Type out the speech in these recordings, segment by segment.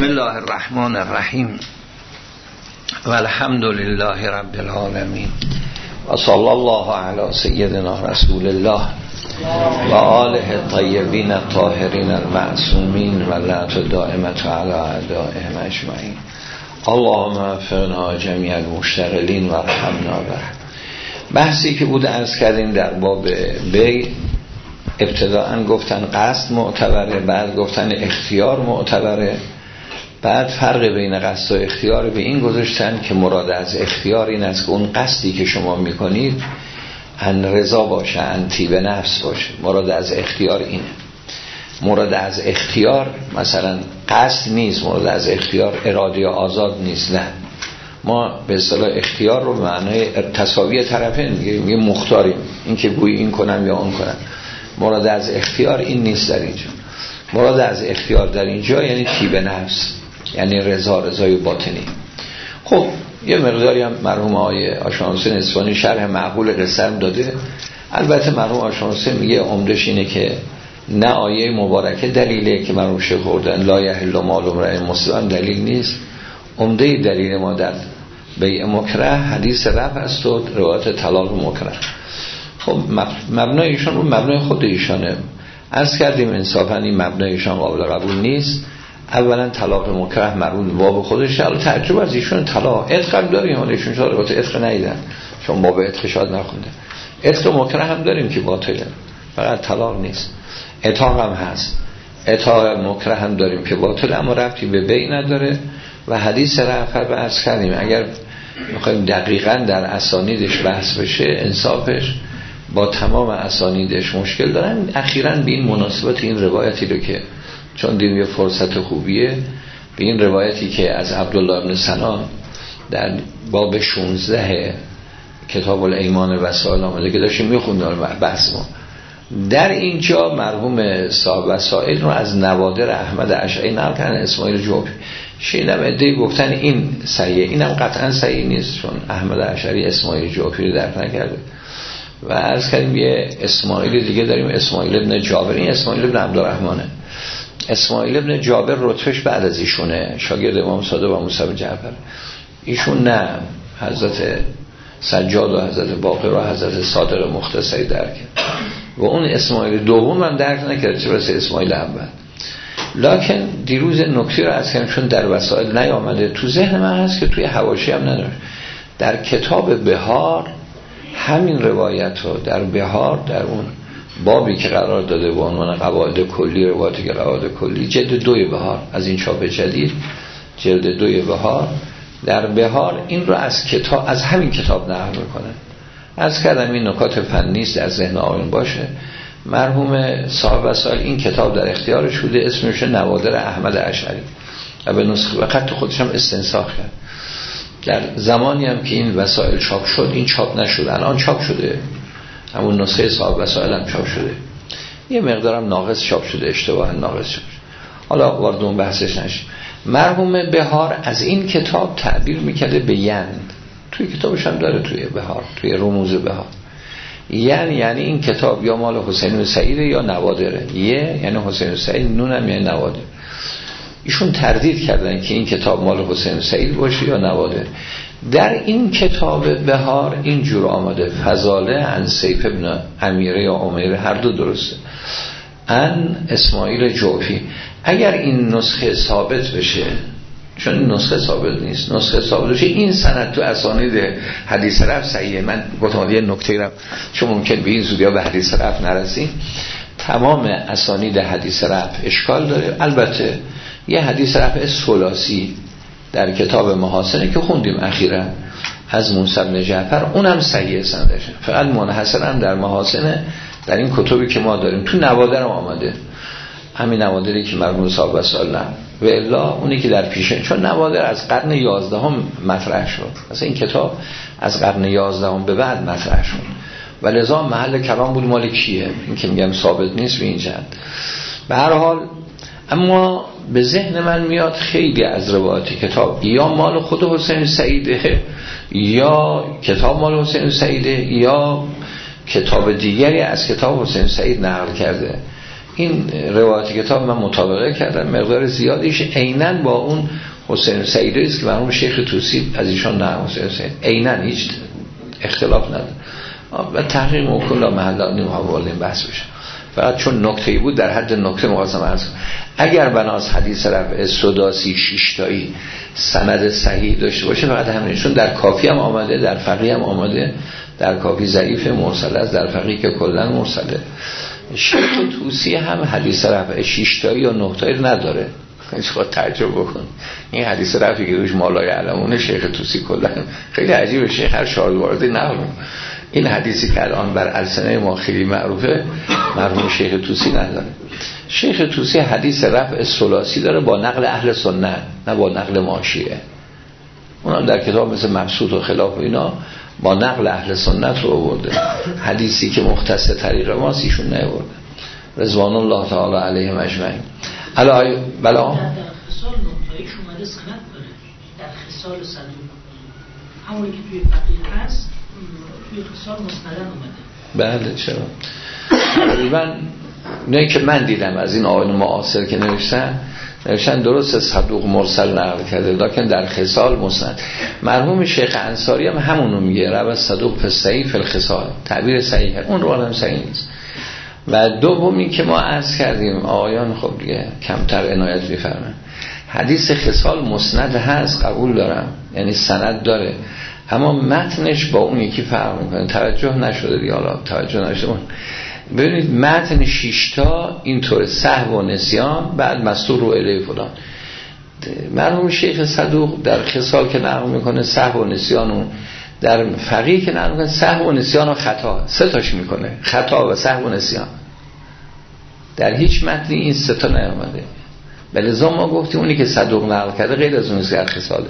بسم الله الرحمن الرحیم و الحمد لله رب العالمین و صلی الله علی سیدنا رسول الله و آله الطیبین الطاهرین المعصومین و لعنت دائمة علی اعدائهم اجمعین. اللهم وفقنا جمیع المشتغلین و ارحمنا بهم. بحثی که بود عرض کردیم در باب بی، ابتداءً گفتن قصد معتبره، بعد گفتن اختیار معتبره، بعد فرق بین قصد و اختیار به این گذاشتن که مراد از اختیار این است که اون قصدی که شما میکنید ان رضا باشه، ان طیب نفس باشه. مراد از اختیار اینه. مراد از اختیار مثلا قصد نیست، مراد از اختیار اراده آزاد نیست. نه، ما به اصطلاح اختیار رو به معنای تساوی طرفین میگیم مختاریم، این که گویی این کنم یا اون کنم. مراد از اختیار این نیست در اینجا. مراد از اختیار در اینجا یعنی طیب نفس، یعنی رضای باطنی. خب یه مقداری هم مرحوم آقای آشانسی نسوانی شرح معقول قصه داده. البته مرحوم آشانسی میگه عمدش اینه که نه آیه مبارکه دلیله که مرحوم شیخ خوردن لا یحل مال امرئ مسلم دلیل نیست. عمده دلیل ما در بیع مکره حدیث رفع است و روایت طلاق مکره. خب مبنای ایشان اون مبنای خود ایشانه. عرض کردیم انصافا این مبنای ایشان قابل قبول نیست. اولا طلاق مکره مرون باب خودش، حالا تعجب از ایشون طلاق عتق هم داریم، حالا ایشون شاید روایت عتق ندیدن چون باب عتق شاید نخونده. عتق مکره هم داریم که باطله، فقط طلاق نیست. عتاق هم هست، عتاق مکره هم داریم که باطله اما ربطی به بی نداره. و حدیث رفع به عرض کردیم اگر میخوایم دقیقاً در اسانیدش بحث بشه، انصافش با تمام اسانیدش مشکل دارن. اخیراً به این مناسبت این روایتی رو که چون دیدیم یه فرصت خوبیه، به این روایتی که از عبدالله ابن سنان در باب 16 کتاب الایمان وسائل آمده که داشتیم میخوندیم بحث ما، در اینجا مرحوم صاحب وسائل رو از نوادر احمد اشعری نقل کردن اسماعیل جوفی. شنیدم عده‌ای گفتن این صحیح، اینم قطعا صحیح نیست چون احمد اشعری اسماعیل جوفی رو درک نکرده. و عرض کردیم یه اسماعیل دیگه داریم، اسماعیل ابن جابر. این اسماعیل ابن عبدالرحمنه. اسماعیل ابن جابر رتبهش بعد از ایشونه، شاگرد امام صادق و موسی بن جعفر. ایشون نه حضرت سجاد و حضرت باقر و حضرت صادق مختصری درک کرد و اون اسماعیل دوم من درک نکرد، چه برسه اسماعیل اول. لکن دیروز نکته رو از کردم چون در وسائل نیامده، تو ذهن من هست که توی حواشی هم نداره. در کتاب بهار همین روایت رو در بهار در اون بابی که قرار داده با عنوان قواعد کلی، روایتی که قواعد کلی، جلد 2 بهار از این چاپ جدید، جلد 2 بهار، در بهار این رو از کتاب، از همین کتاب نقل میکنن. از کردم این نکات فنی است در ذهن آقایون باشه. مرحوم صاحب وسائل این کتاب در اختیارش بوده، اسمش نوادر احمد اشعری و به نسخه و خط خودش هم استنساخ کرد. در زمانی هم که این وسائل چاپ شد این چاپ نشد، الان چاپ شده، همون نسخه صاحب وسائل هم چاپ شده، یه مقدارم ناقص چاپ شده، اشتباه ناقص چاپ شده. حالا وارد اون بحثش نشیم. مرحوم بهار از این کتاب تعبیر میکرده به یند، توی کتابش هم داره توی بهار، توی رموز بهار. یعنی این کتاب یا مال حسین و سعید یا نوادره. یعنی حسین و سعید، نون هم یعنی نوادر. ایشون تردید کردن که این کتاب مال حسین و سعید باشه یا نوادر. در این کتاب بهار اینجور آمده فضاله ان سیف ابن امیره یا امیره، هر دو درسته، ان اسماعیل جوفی. اگر این نسخه ثابت بشه، چون این نسخه ثابت نیست، نسخه ثابت بشه این سند تو اسانید حدیث رفع صحیحه. من گفتم یه نکته را چون ممکن به این زودیا به حدیث رفع نرسیم، تمام اسانید حدیث رفع اشکال داره. البته یه حدیث رفع ثلاثی در کتاب محاسنه که خوندیم اخیراً از موسی بن جعفر، اونم صحیح سندشه، فقط منحصرا در محاسنه. در این کتبی که ما داریم تو نوادر هم آمده، همین نوادری که مرحوم صاحب وسائل و الا اونی که در پیشن، چون نوادر از قرن 11 مطرح شد، مثلا این کتاب از قرن 11 به بعد مطرح شد و لذا محل کلام بود مال کیه، این که میگم ثابت نیست به این جهت. به هر حال اما به ذهن من میاد خیلی از روایات کتاب یا مال خود حسین سعیده یا کتاب مال حسین سعیده یا کتاب دیگری از کتاب حسین سعید نقل کرده این روایت کتاب من مطابقه کردم، مقدار زیادیش عیناً با اون حسین سعیدی است که مرحوم شیخ طوسی از ایشان نه حسین سعید عیناً هیچ اختلاف نداره و تحقیق موکل محل نیم حوالین بحث بشه. فقط چون نکته‌ای بود در حد نکته مقاسم عرض. اگر بناس حدیث رفع سداسی 6 تایی سند صحیح داشته باشه فقط همینشون در کافی هم آمده، در فقیه هم آمده، در کافی ضعیف مرسل است، در فقیه که کلا مرسله. شیخ طوسی هم حدیث رفع 6 تایی یا 9 تایی نداره. خود تعجب بکن این حدیث رفعی که روش مالای علمونه شیخ طوسی کلا خیلی عجیبه. شیخ هر شارد وارده نقل این حدیثی که الان بر السنه ما خیلی معروفه مرحوم شیخ طوسی نداره. شیخ طوسی حدیث رفع ثلاثی داره با نقل اهل سنت نه با نقل ما شیعه. اونا در کتاب مثل مبسوط و خلاف و اینا با نقل اهل سنت رو آورده. حدیثی که مختص طریق ماست ایشون نیاورده رضوان الله تعالی علیهم اجمعین. بلا در خصال نقطه‌ایش اومده سند داره در خصال صدوق همونی که توی فقیه هست توی خصال مسندن اومده. بله چرا تقریبا نه که من دیدم از این آقایان معاصر که نوشتن درست صدوق مرسل نقل کرده لکن در خصال مسند. مرحوم شیخ انصاری هم همونو میگه رواه صدوق فی الصحیح فی الخصال تعبیر صحیحه اون رو هم صحیح نیست. و دومی که ما عرض کردیم آقایان خب دیگه کمتر عنایت می‌فرمایند حدیث خصال مسند هست قبول دارم یعنی سند داره اما متنش با اون یکی فرق میکنه. توجه نشده دیگه حالا توجه نشده. ببینید متن 6 تا اینطور سهو و نسیان بعد مستور رو الیه فلان. مرحوم شیخ صدوق در خصال که نقل میکنه سهو و نسیان و در فقیه که نقل میکنه سهو و نسیان و خطا سه تاش میکنه خطا و سهو و نسیان. در هیچ متنی این سه تا نیامده. بلذا ما گفتیم اونی که صدوق نقل کرده غیر از اون در خصاله.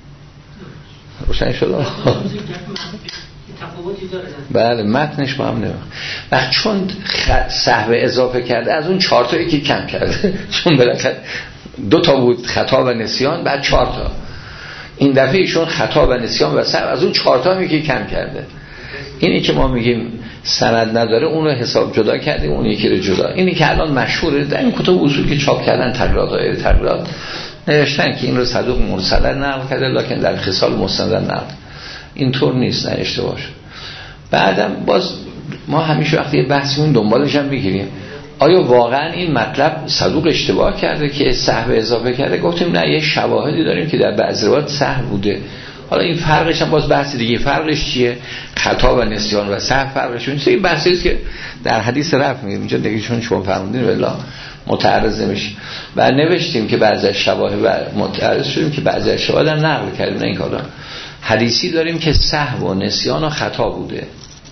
روشن شد؟ بله متنش با هم نمید و چون سهو اضافه کرده از اون 4 تایی که کم کرده چون بالاخره 2 تا بود خطا و نسیان بعد 4 تا این دفعه ایشون خطا و نسیان و سهو از اون 4 تا هم که کم کرده. اینی که ما میگیم سند نداره اون رو حساب جدا کردیم اون یکی رو جدا. اینی که الان مشهوره در این کتب اصول که چاپ کردن تغییرات نوشتن که این رو صدوق مرسل نقل کرده لکن در خصال مسند نقل. اینطور نیست نه اشتباه شد. بعدم باز ما همیشه وقتی بحثمون دنبالش هم بگیریم آیا واقعا این مطلب صدوق اشتباه کرده که سهو اضافه کرده؟ گفتیم نه یه شواهدی داریم که در بعضی روایات سهو بوده. حالا این فرقش هم باز بحث دیگه فرقش چیه؟ خطا و نسیان و سهو فرقش چیه؟ این بحثی است که در حدیث رفع میگیم اینجا دیگه چون شما فرمودین والله متعرض نمیشه و نوشتیم که بعضی از شواهد و متعرض شدیم که بعضی از شواهد هم نقل کردیم. نه این کارا حدیثی داریم که سهو و نسیان و خطا بوده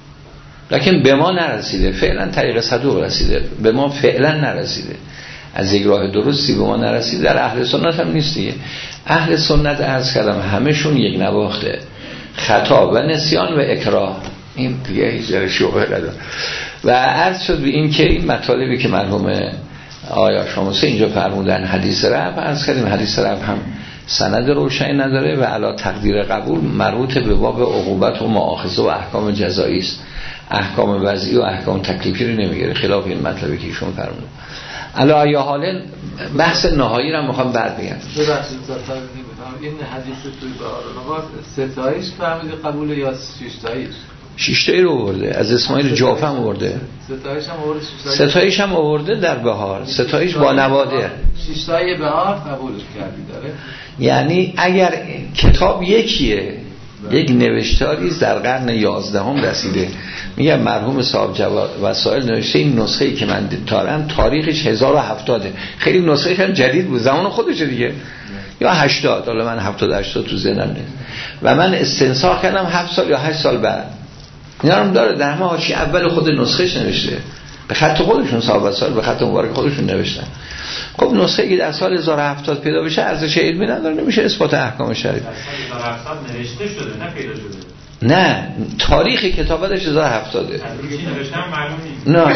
لکن به ما نرسیده فعلا طریق صدوق رسیده به ما فعلا نرسیده از یک راه درستی به ما نرسیده. در اهل سنت هم نیست دیگه. اهل سنت عرض کردم همشون یک نواخته خطا و نسیان و اکراه این دیگه هیچ شبهه نداره. و عرض شد به این که این مطالبی که مرحوم آیا شاموسه اینجا فرمودن حدیث رفع عرض کردیم حدیث رفع هم سند روشنی نداره و علا تقدیر قبول مربوط به باب عقوبت و مؤاخذه و احکام جزایی است. احکام وضعی و احکام تکلیفی رو نمیگیره خلاف این مطلبی که ایشون فرمودن. علا یا حالا بحث نهایی رو میخوام بعد بگم. ببخشید این حدیث توی بهار ستایش فهمیده قبول یا 6 تاییش؟ 6 تایی رو آورده از اسماعیل جعفر آورده. ستایش هم آورده. ستایش هم آورده در بهار. ستایش با نواده 6 تایی بهار قبول کردی داره. یعنی اگر کتاب یکیه یک نوشتاری در قرن 11 رسیده میگم مرحوم صاحب وسائل نوشته این نسخه‌ای که من دارم تاریخش 1070 خیلی نسخه خیلی جدید بود زمان خودشه دیگه یا 80 حالا من 70 تو ذهنم نیست و من استنساخ کردم 7 سال یا 8 سال بعد اینا رو داره در همه حاشیه اول خود نسخهش نوشته به خط خودشون صاحب وسائل به خط مبارک خودشون نوشتن. خب نسخه که در سال 1070 پیدا بشه ارزش علمی نداره نمیشه اثبات احکام شرعی. در سال 1070 نوشته شده نه پیدا شده. نه تاریخ کتابتش 1070 چی نوشتم معلوم نیست.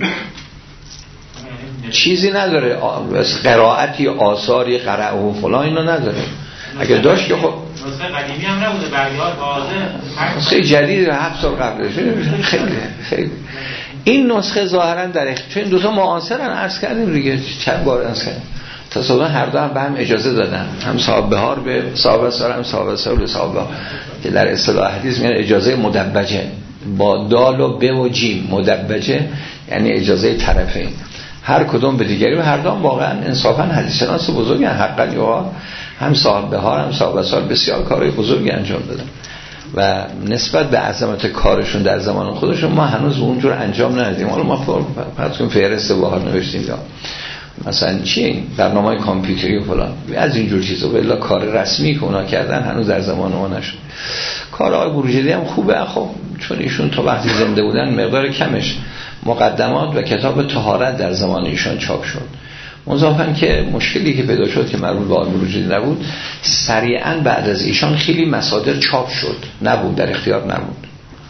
نه چیزی نداره قرائتی آثاری قرأ و فلان اینا نداره. اگه داشت که خب نسخه قدیمی هم نبوده برگه‌ها تازه نسخه جدید 7 سال قبلش خیلی این نسخه ظاهرا در چون دو تا معاصرن، عرض کردیم دیگه چند بار عرض کردیم، تصادفاً هر دو هم به هم اجازه دادن، هم صاحب بهار به صاحب سال، هم صاحب سال به صاحب بهار، که در اصطلاح حدیث میگن اجازه مدبجه با دال و ب و جیم. مدبجه یعنی اجازه طرفین، هر کدوم به دیگری، و هر دو هم واقعا انصافا حدیث شناس بزرگن، حقا یا هم صاحب بهار هم صاحب سال بسیار کارهای بزرگی انجام دادن و نسبت به عظمت کارشون در زمان خودشون ما هنوز اونجور انجام ندادیم. حالا ما فرض کنیم فهرست بهار نوشتیم یا مثلا چی این برنامه‌های کامپیوتری و فلان از اینجور چیزا، ولی کار رسمی که اونا کردن هنوز در زمان ما نشد. کار آقای بروجردی هم خوبه، خب چون ایشون تا وقتی زنده بودن مقدار کمش مقدمات و کتاب طهارت در زمان ایشان چاپ شد. مضافاً که مشکلی که پیدا شد که مربوط به آقای بروجردی نبود، سریعاً بعد از ایشان خیلی مصادر چاپ شد، نبود در اختیار نبود،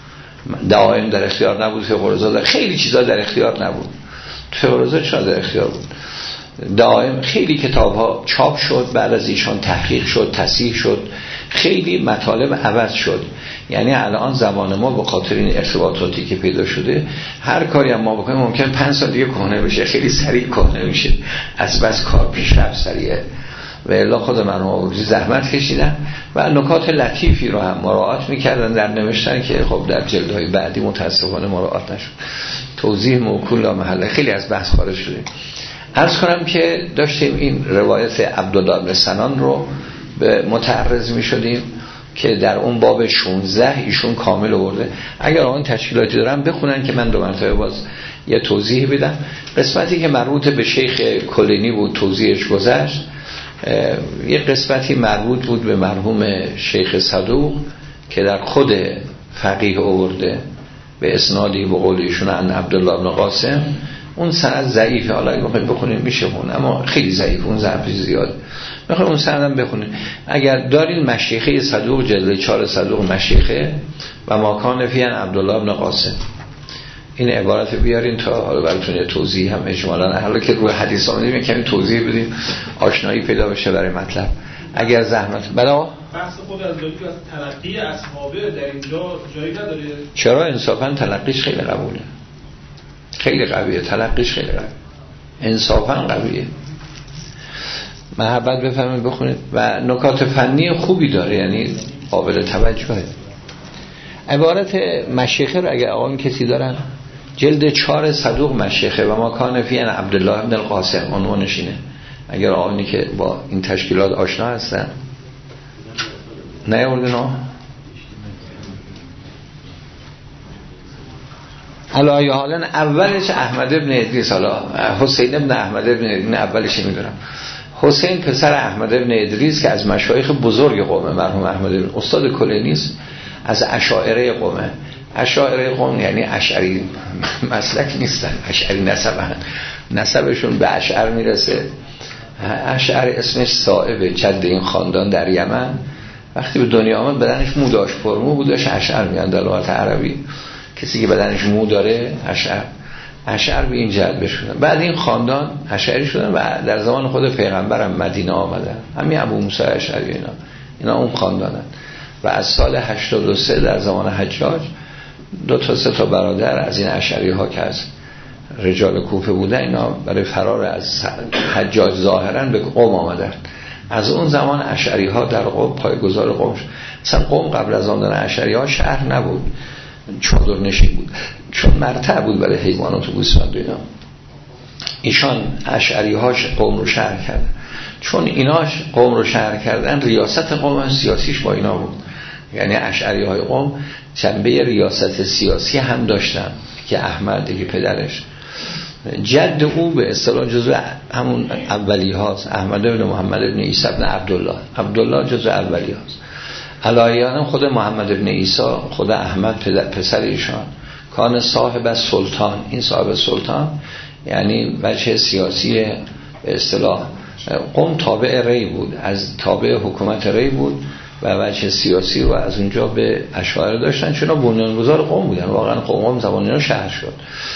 دعایم در اختیار نبود، فقرزاده خیلی چیزا در اختیار نبود، فقرزاده چرا در اختیار بود، دائم خیلی کتاب ها چاپ شد، بعد از ایشان تحقیق شد، تصحیح شد، خیلی مطالب عوض شد. یعنی الان زمان ما به خاطر این ارتباطاتی که پیدا شده هر کاری هم ما بکنیم ممکن 5 سال دیگه کهنه بشه، خیلی سریع کهنه میشه، از بس کار پیشرفت سریعه. و الا خود مرحوم آقایی زحمت کشیدن و نکات لطیفی رو هم مراعات میکردن در نوشتن که خب در جلدهای بعدی متاسفانه مراعات نشد. توضیح موکول لا محله، خیلی از بحث خارج شدیم. عرض کنم که داشتیم این روایت عبدالله بن سنان رو به متعرض می شدیم که در اون باب 16 ایشون کامل آورده. اگر آن تشکیلاتی دارن بخونن که من 2 مرتبه باز یه توضیح بدم. قسمتی که مربوط به شیخ کلینی بود توضیحش گذشت، یه قسمتی مربوط بود به مرحوم شیخ صدوق که در خود فقیه آورده به اسنادی به قول ایشون عن عبدالله بن قاسم. اون سند ضعیفه، حالا اگه بخواید بخونید میشه خون، اما خیلی ضعیف، اون ضعفی زیاد. میخواید اون سندم بخونید. اگر دارین مشیخه صدوق جلد 4 صدوق مشیخه و ماکان فی عن عبدالله بن قاسم، این عبارت بیارین تا حالا براتون یه توضیح هم اجمالاً، حالا که روی حدیث آمدیم یه کمی توضیح بدیم آشنایی پیدا بشه برای مطلب. اگر زحمت بلا بحث خود از دلیل از تلقی اصحابه در اینجا جایی نداره. چرا؟ انصافاً تلقیش خیلی قبوله، خیلی قویه، تلقیش خیلی قویه، انصافاً قویه. محبت بفهمید بخونید و نکات فنی خوبی داره، یعنی قابل توجهه. عبارت مشیخه رو اگر آقایون کسی دارن، جلد 4 صدوق مشیخه و ما کان فی عن عبدالله بن القاسم، عنوانش اینه. اگر آقایونی که با این تشکیلات آشنا هستن نیاوردن حالا یا حالا اولش احمد ابن ادریس، حالا حسین ابن احمد ابن ادریس اولش میدونم. حسین پسر احمد ابن ادریس که از مشایخ بزرگ قومه، مرحوم احمد ابن استاد کلینیست، از اشاعره قومه. اشاعره قوم یعنی اشعری مسلک نیستن، اشعری نسبشون به اشعر میرسه. اشعر اسمش صائب، جد این خاندان در یمن. وقتی به دنیا آمد بدنش مو داشت، پرمو بودش، اشعر میگن در لغت عربی. کسی که بدنش مو داره اشعر به این جد بشونن. بعد این خاندان اشعری شدن و در زمان خود پیغمبرم مدینه آمدن، همین ابو موسی اشعری اینا اون خاندانن. و از سال 83 در زمان حجاج 2 تا 3 تا برادر از این اشعری ها که از رجال کوفه بودن، اینا برای فرار از حجاج ظاهرا به قم آمدن. از اون زمان اشعری ها در قم پایه‌گذار قم شد. مثلا قم قبل از آمدن اشعری ها شهر نبود، چادر نشین بود، چون مرتع بود برای حیوانات و گوسفند اینا. ایشان اشعری هاش قوم رو شهر کردن. چون ایناش قوم رو شهر کردن، ریاست قوم سیاسیش با اینا بود. یعنی اشعری های قوم جنبه ریاست سیاسی هم داشتن که احمد که پدرش، جد او به اصطلاح جزو همون اولی هاست. احمد بن محمد بن عیسی بن عبدالله جزو اولی هاست. علایان خود محمد بن عیسی، خود احمد پسر ایشان، کان صاحب سلطان. این صاحب سلطان یعنی وجه سیاسی به اصطلاح قوم تابع ری بود، از تابع حکومت ری بود و وجه سیاسی رو از اونجا به اشاعره داشتن، چون بنیانگذار قوم بودن. واقعا قوم زمان اینا شهر شد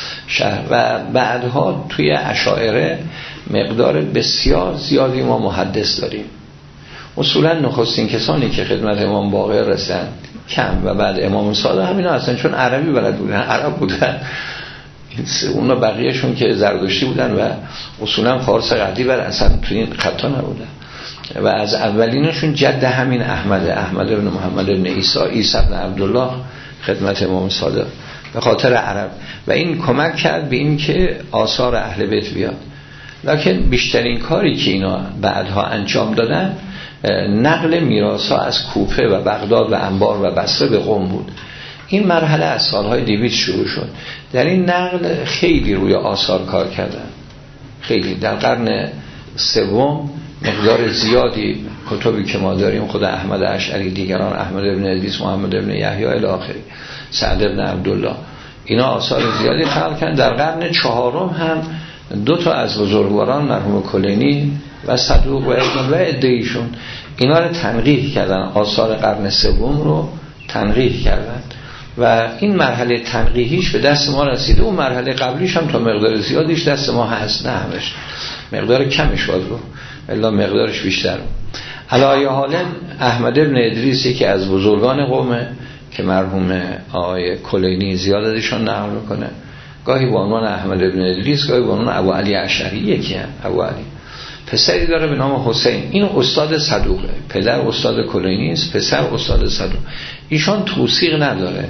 و بعدها توی اشاعره مقدار بسیار زیادی ما محدث داریم. اصولا نخستین کسانی که خدمت امام باقر رسیدن کم و بعد امام صادق همینا هستن، چون عربی بلد بودن، عرب بودن. اونا بقیهشون که زردشتی بودن و اصولا فارس قدی بر اصلا تو این خطا نبودن و از اولینشون جد همین احمد ابن محمد ابن عیسی ابن عبدالله خدمت امام صادق به خاطر عرب و این کمک کرد به این که آثار اهل بیت بیاد. لکن بیشترین کاری که اینا بعدها انجام دادن نقل میراث‌ها از کوفه و بغداد و انبار و بصره به قم بود. این مرحله از سالهای 200 شروع شد. در این نقل خیلی روی آثار کار کردن، خیلی. در قرن سوم مقدار زیادی کتبی که ما داریم، خود احمد اشعری، دیگران، احمد ابن ادریس، محمد ابن یحیی الی آخری، سعد ابن عبدالله، اینا آثار زیادی خلق کردن. در قرن چهارم هم 2 از بزرگواران مرحوم کلینی و صدوق و ابن و عده‌ایشون اینا رو تنقیح کردن، آثار قرن سوم رو تنقیح کردن و این مرحله تنقیحیش به دست ما رسیده. اون مرحله قبلیش هم تا مقدار زیادیش دست ما هست، نه همش، مقدار کمش باید رو الا مقدارش بیشتر. علایه حالا احمد ابن ادریس یکی از بزرگان قومه که مرحوم آقای کلینی زیاد ازشان نقل میکنه، گاهی با عنوان احمد ابن ادریس، گاهی با عنوان ابو علی اشعری. یکی هم ابو علی پسری داره به نام حسین، این استاد صدوقه، پدر استاد کلینی است، پسر استاد صدوق. ایشان توثیق نداره،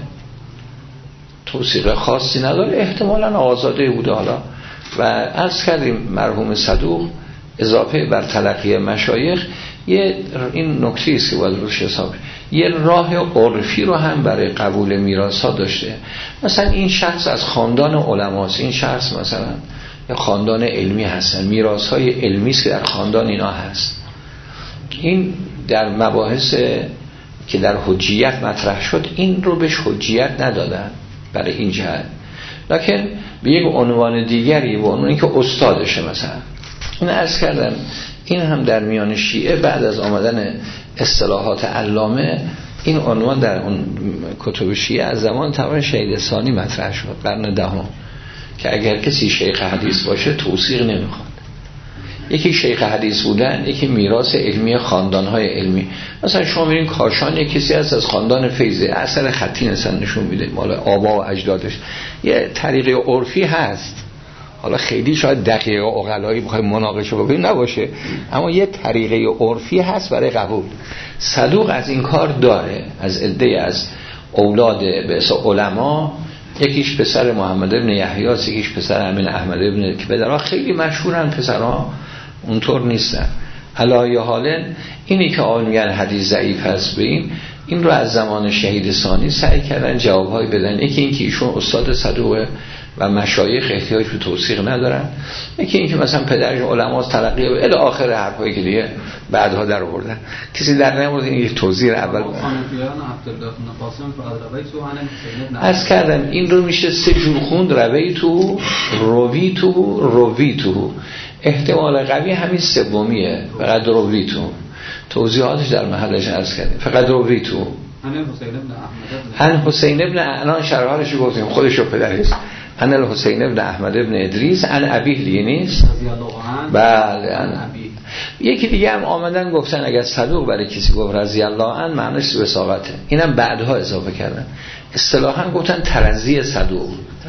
توثیق خاصی نداره، احتمالاً آزاده بوده. حالا و عرض کردیم مرحوم صدوق اضافه بر تلقی مشایخ این نکته است که باید روش حساب، یه راه عرفی رو هم برای قبول میراث‌ها داشته. مثلا این شخص از خاندان علماست، این شخص مثلا یا خاندان علمی هستن، میراث‌های علمی است که در خاندان اینا هست. این در مباحث که در حجیت مطرح شد این رو بهش حجیت ندادن برای این جهت، لکن به یک عنوان دیگری، به عنوانی که استادشه مثلا. این عرض کردم این هم در میان شیعه بعد از آمدن اصطلاحات علامه این عنوان در اون کتب شیعه از زمان تمام شهید ثانی مطرح شد، قرن دهم، که اگر کسی شیخ حدیث باشه توثیق نمیخواد. یکی شیخ حدیث بودن، یکی میراث علمی خاندانهای علمی. مثلا شما میرین کاشان یک کسی هست از خاندان فیضه، اثر خطی نشون میده مال آبا و اجدادش، یه طریقه عرفی هست. حالا خیلی شاید دقیق و عقلایی بخوایم مناقشه بکنیم نباشه، اما یه طریقه عرفی هست برای قبول. صدوق از این کار داره، از عده از اولاد به اسم علما، یکیش پسر محمد ابن یحیی است، یکیش پسر همین احمد ابن، که پدرها خیلی مشهورن، پسرها اونطور نیستن. علایه حال اینی که آقا میگن حدیث ضعیف هست به این رو از زمان شهید ثانی سعی کردن جوابهای بدن. یکی این که ایشون استاد صدوقه و مشایخ احتیاج به توثیق ندارن، یکی این که مثلا پدرش علماست، تلقی الی آخر حرفایی که دیگه بعدها در آوردن، کسی در نمیاد. این یک توضیح اول از کردم این رو میشه 3 جور خوند، رویتو، رویتو. احتمال قوی همین سومیه، فقط رویتو، توضیحاتش در محلش عرض کردیم. فقط رویتو ان حسین ابن اعلان شرحالش گفتیم، خودش رو پدرش ان الحسین ابن احمد ابن ادریس ان ابیه لیه نیست. بله یکی دیگه هم آمدن گفتن اگر صدوق برای کسی گفت رضی الله عنه معنیش وساقته، اینم بعدها اضافه کردن. اصطلاحاً گفتن ترضی صدوق،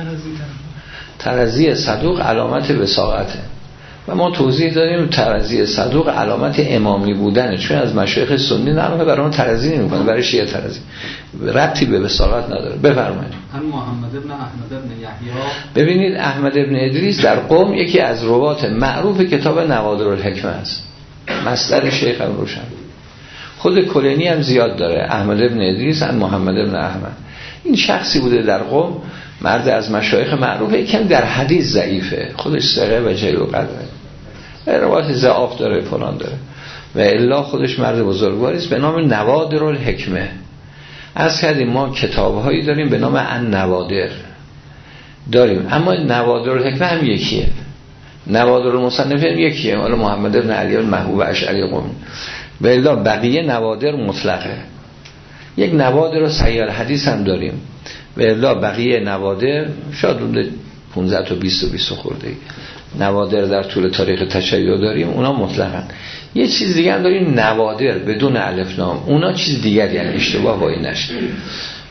ترضی صدوق علامت وساقته و ما توضیح دادیم ترضی صدوق علامت امامی بودنه، چون از مشایخ سنی نرمه برای اون ترضی نمی‌کنه، برای شیعه ترضی ربطی به وساقت نداره. بفرمایید. هم محمد ابن احمد ابن یحیی، ببینید احمد ابن ادریس در قم یکی از روات معروف کتاب نوادر الحکمه است، مصدر شیخ روشن. خود کلینی هم زیاد داره، احمد ابن ادریس ان محمد ابن احمد. این شخصی بوده در قم، مرد از مشایخ معروفه، یکم در حدیث ضعیفه، خودش ثقه و جلیل القدره، روایت ضعاف داره، فلان داره، و الا خودش مرد بزرگواری است به نام نوادر الحکمه. از کردیم ما کتاب‌هایی داریم به نام النوادر داریم، اما نوادر الحکمه هم یکیه، نوادر المصنف هم یکیه، حالا محمد بن علی المحبوب اشعری قمی، و الا بقیه نوادر مطلقه. یک نوادر و صحیح الحدیث هم داریم، و الا بقیه نوادر شاید اون 15 تا 20 و 20 خورده نوادر در طول تاریخ تشیع داریم، اونا مطلقاً. یه چیز دیگه هم داریم نوادر بدون الف لام، اونا چیز دیگه، یعنی اشتباه با این نشه.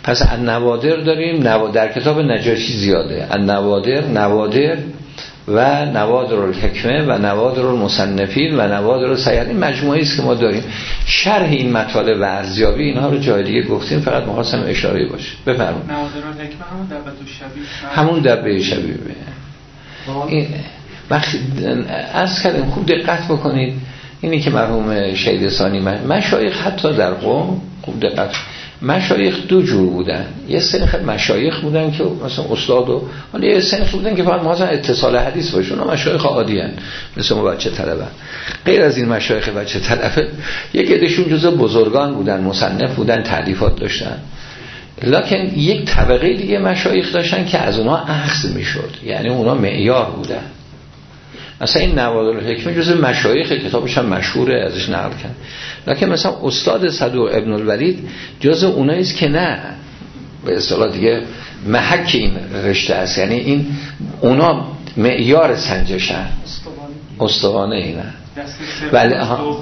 پس النوادر داریم، در کتاب نجاشی زیاده، نوادر و نوادر الحکمه و نوادر المصنفین و نوادر السیاد. این مجموعه است که ما داریم. شرح این مطالب و ارزیابی اینها رو جای دیگه گفتیم، فقط می‌خواستم اشاره باشه. بفرمایید. نوادر الحکمه همون دبه شبیه، همون دبه شبیه. این وقتی از کردیم خوب دقت بکنید، اینی که مرحوم شهید ثانی مشایخ حتی در قم خوب دقت، مشایخ دو جور بودن. یه سنخ مشایخ بودن که مثلا استاد و حالا یه سنخ بودن که فقط مثلا اتصال حدیث باشه، اونا مشایخ عادی ان مثل ما بچه طلبه. غیر از این مشایخ بچه طلبه یک عدهشون جزء بزرگان بودن، مصنف بودن، تالیفات داشتن. لکن یک طبقه دیگه مشایخ داشتن که از اونا اخذ میشد، یعنی اونا معیار بودن. مثلا این نوادر الحکمه جزء مشایخ، کتابش هم مشهوره، ازش نقل کرد. لکن مثلا استاد صدوق ابن الولید جزء اونایی است که نه به اصطلاح دیگه محک این رشته است، یعنی این اونا معیار سنجشن، استوانه اینا. بله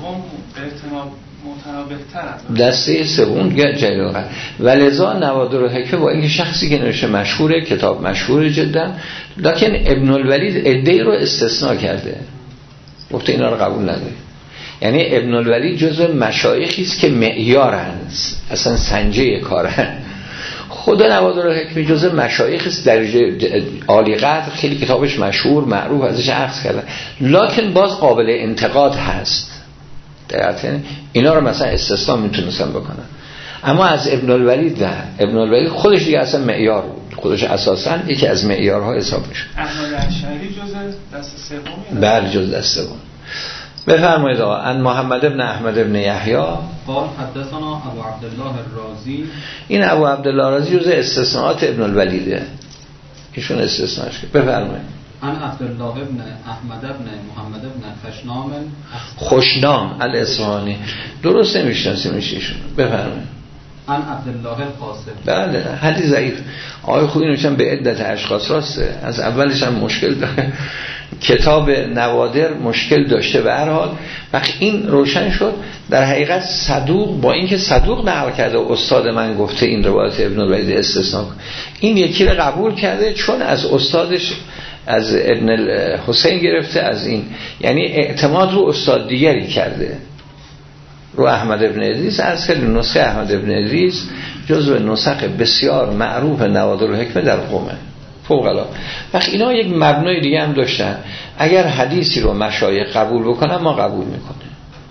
دسته سوم جلیل ولذا نوادر الحکمه با اینکه شخصی که نوشته مشهوره، کتاب مشهوره جدا، لکن ابن الولید عده‌ای رو استثناء کرده، گفته اینا رو قبول نداره. یعنی ابن الولید جزو مشایخی است که معیارند، اصلا سنجه کارن. خود نوادر الحکمه جزو مشایخی است درجه عالی قدر، خیلی کتابش مشهور معروف، ازش اخذ کردن، لکن باز قابل انتقاد هست. اینا رو مثلا استثناء میتونستن بکنن، اما از ابن الولید نه. ابن الولید خودش دیگه اصلا معیار بود، خودش اساسا یکی از معیارها حساب میشه. احمد اشعری جزء دست سوم. بله جزء دست سوم. بفرمایید آقا. ان محمد ابن احمد ابن یحیی قال حدثنا ابو عبدالله الرازی. این ابو عبدالله الرازی جزء استثناءات ابن الولیده، ایشون استثناءش کرد. بفرمایید. ان عبدالله ابن احمد ابن محمد ابن خوشنام الاصفهانی. درست نمیشناسیمش ایشون. بفرمایید. ان عبدالله القاسم. بله حدیث ضعیف. آقای خوبی نوشتن به عدت اشخاص راسته، از اولش هم مشکل داره، کتاب نوادر مشکل داشته. به هر حال وقت این روشن شد در حقیقت صدوق، با اینکه صدوق نقل کرده استاد من گفته این روایت ابن الولید استثناء، این یکی رو قبول کرده چون از استادش از ابن الحسین گرفته، از این یعنی اعتماد رو استاد دیگری کرده، رو احمد ابن ادریس. از خیلی نسخه احمد ابن ادریس جزو نسخ بسیار معروف نوادر الحکمه در قومه، فوق العاده. وقت اینا یک مبنای دیگه هم داشتن، اگر حدیثی رو مشایخ قبول بکنن ما قبول میکنه.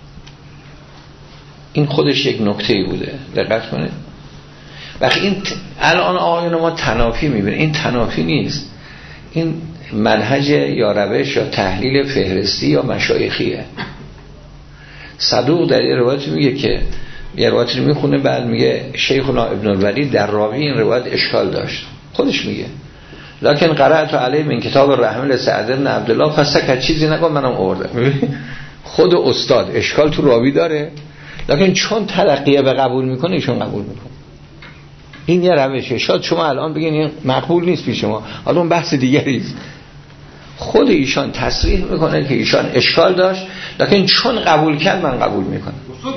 این خودش یک نکته‌ای بوده، دقت کنید. وقت این الان آقایون ما تنافی میبینه، این تنافی نیست، این منهج یا روش یا تحلیل فهرستی یا مشایخیه. صدوق در این روایت میگه که یه روایتی رو میخونه، بعد میگه شیخنا ابن الولید در راوی این روایت اشکال داشت، خودش میگه لکن قرأت علیه من کتاب الرحمه سعد بن عبدالله فسکت، چیزی نگم منم آوردم. خود استاد اشکال تو راوی داره، لکن چون تلقیه به قبول میکنه ایشون قبول میکنه. این یه روشه. شاید شما الان بگین این مقبول نیست پیش شما، حالا اون بحث دیگری است. خود ایشان تصریح میکنه که ایشان اشکال داشت، لکن چون قبول کرد من قبول میکنم.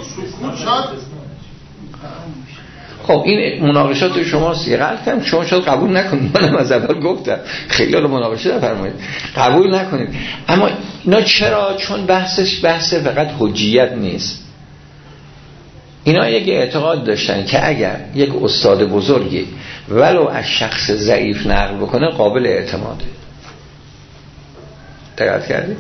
خب این مناقشات شما سیغل کردم، شما شاید قبول نکنید، منم از اول گفتم خیلی حالا مناقشه نفرمایید، قبول نکنید. اما اینا چرا؟ چون بحثش بحث فقط حجیت نیست. اینا یک اعتقاد داشتن که اگر یک استاد بزرگی ولو از شخص ضعیف نقل بکنه قابل اعتماده. دقت کردید؟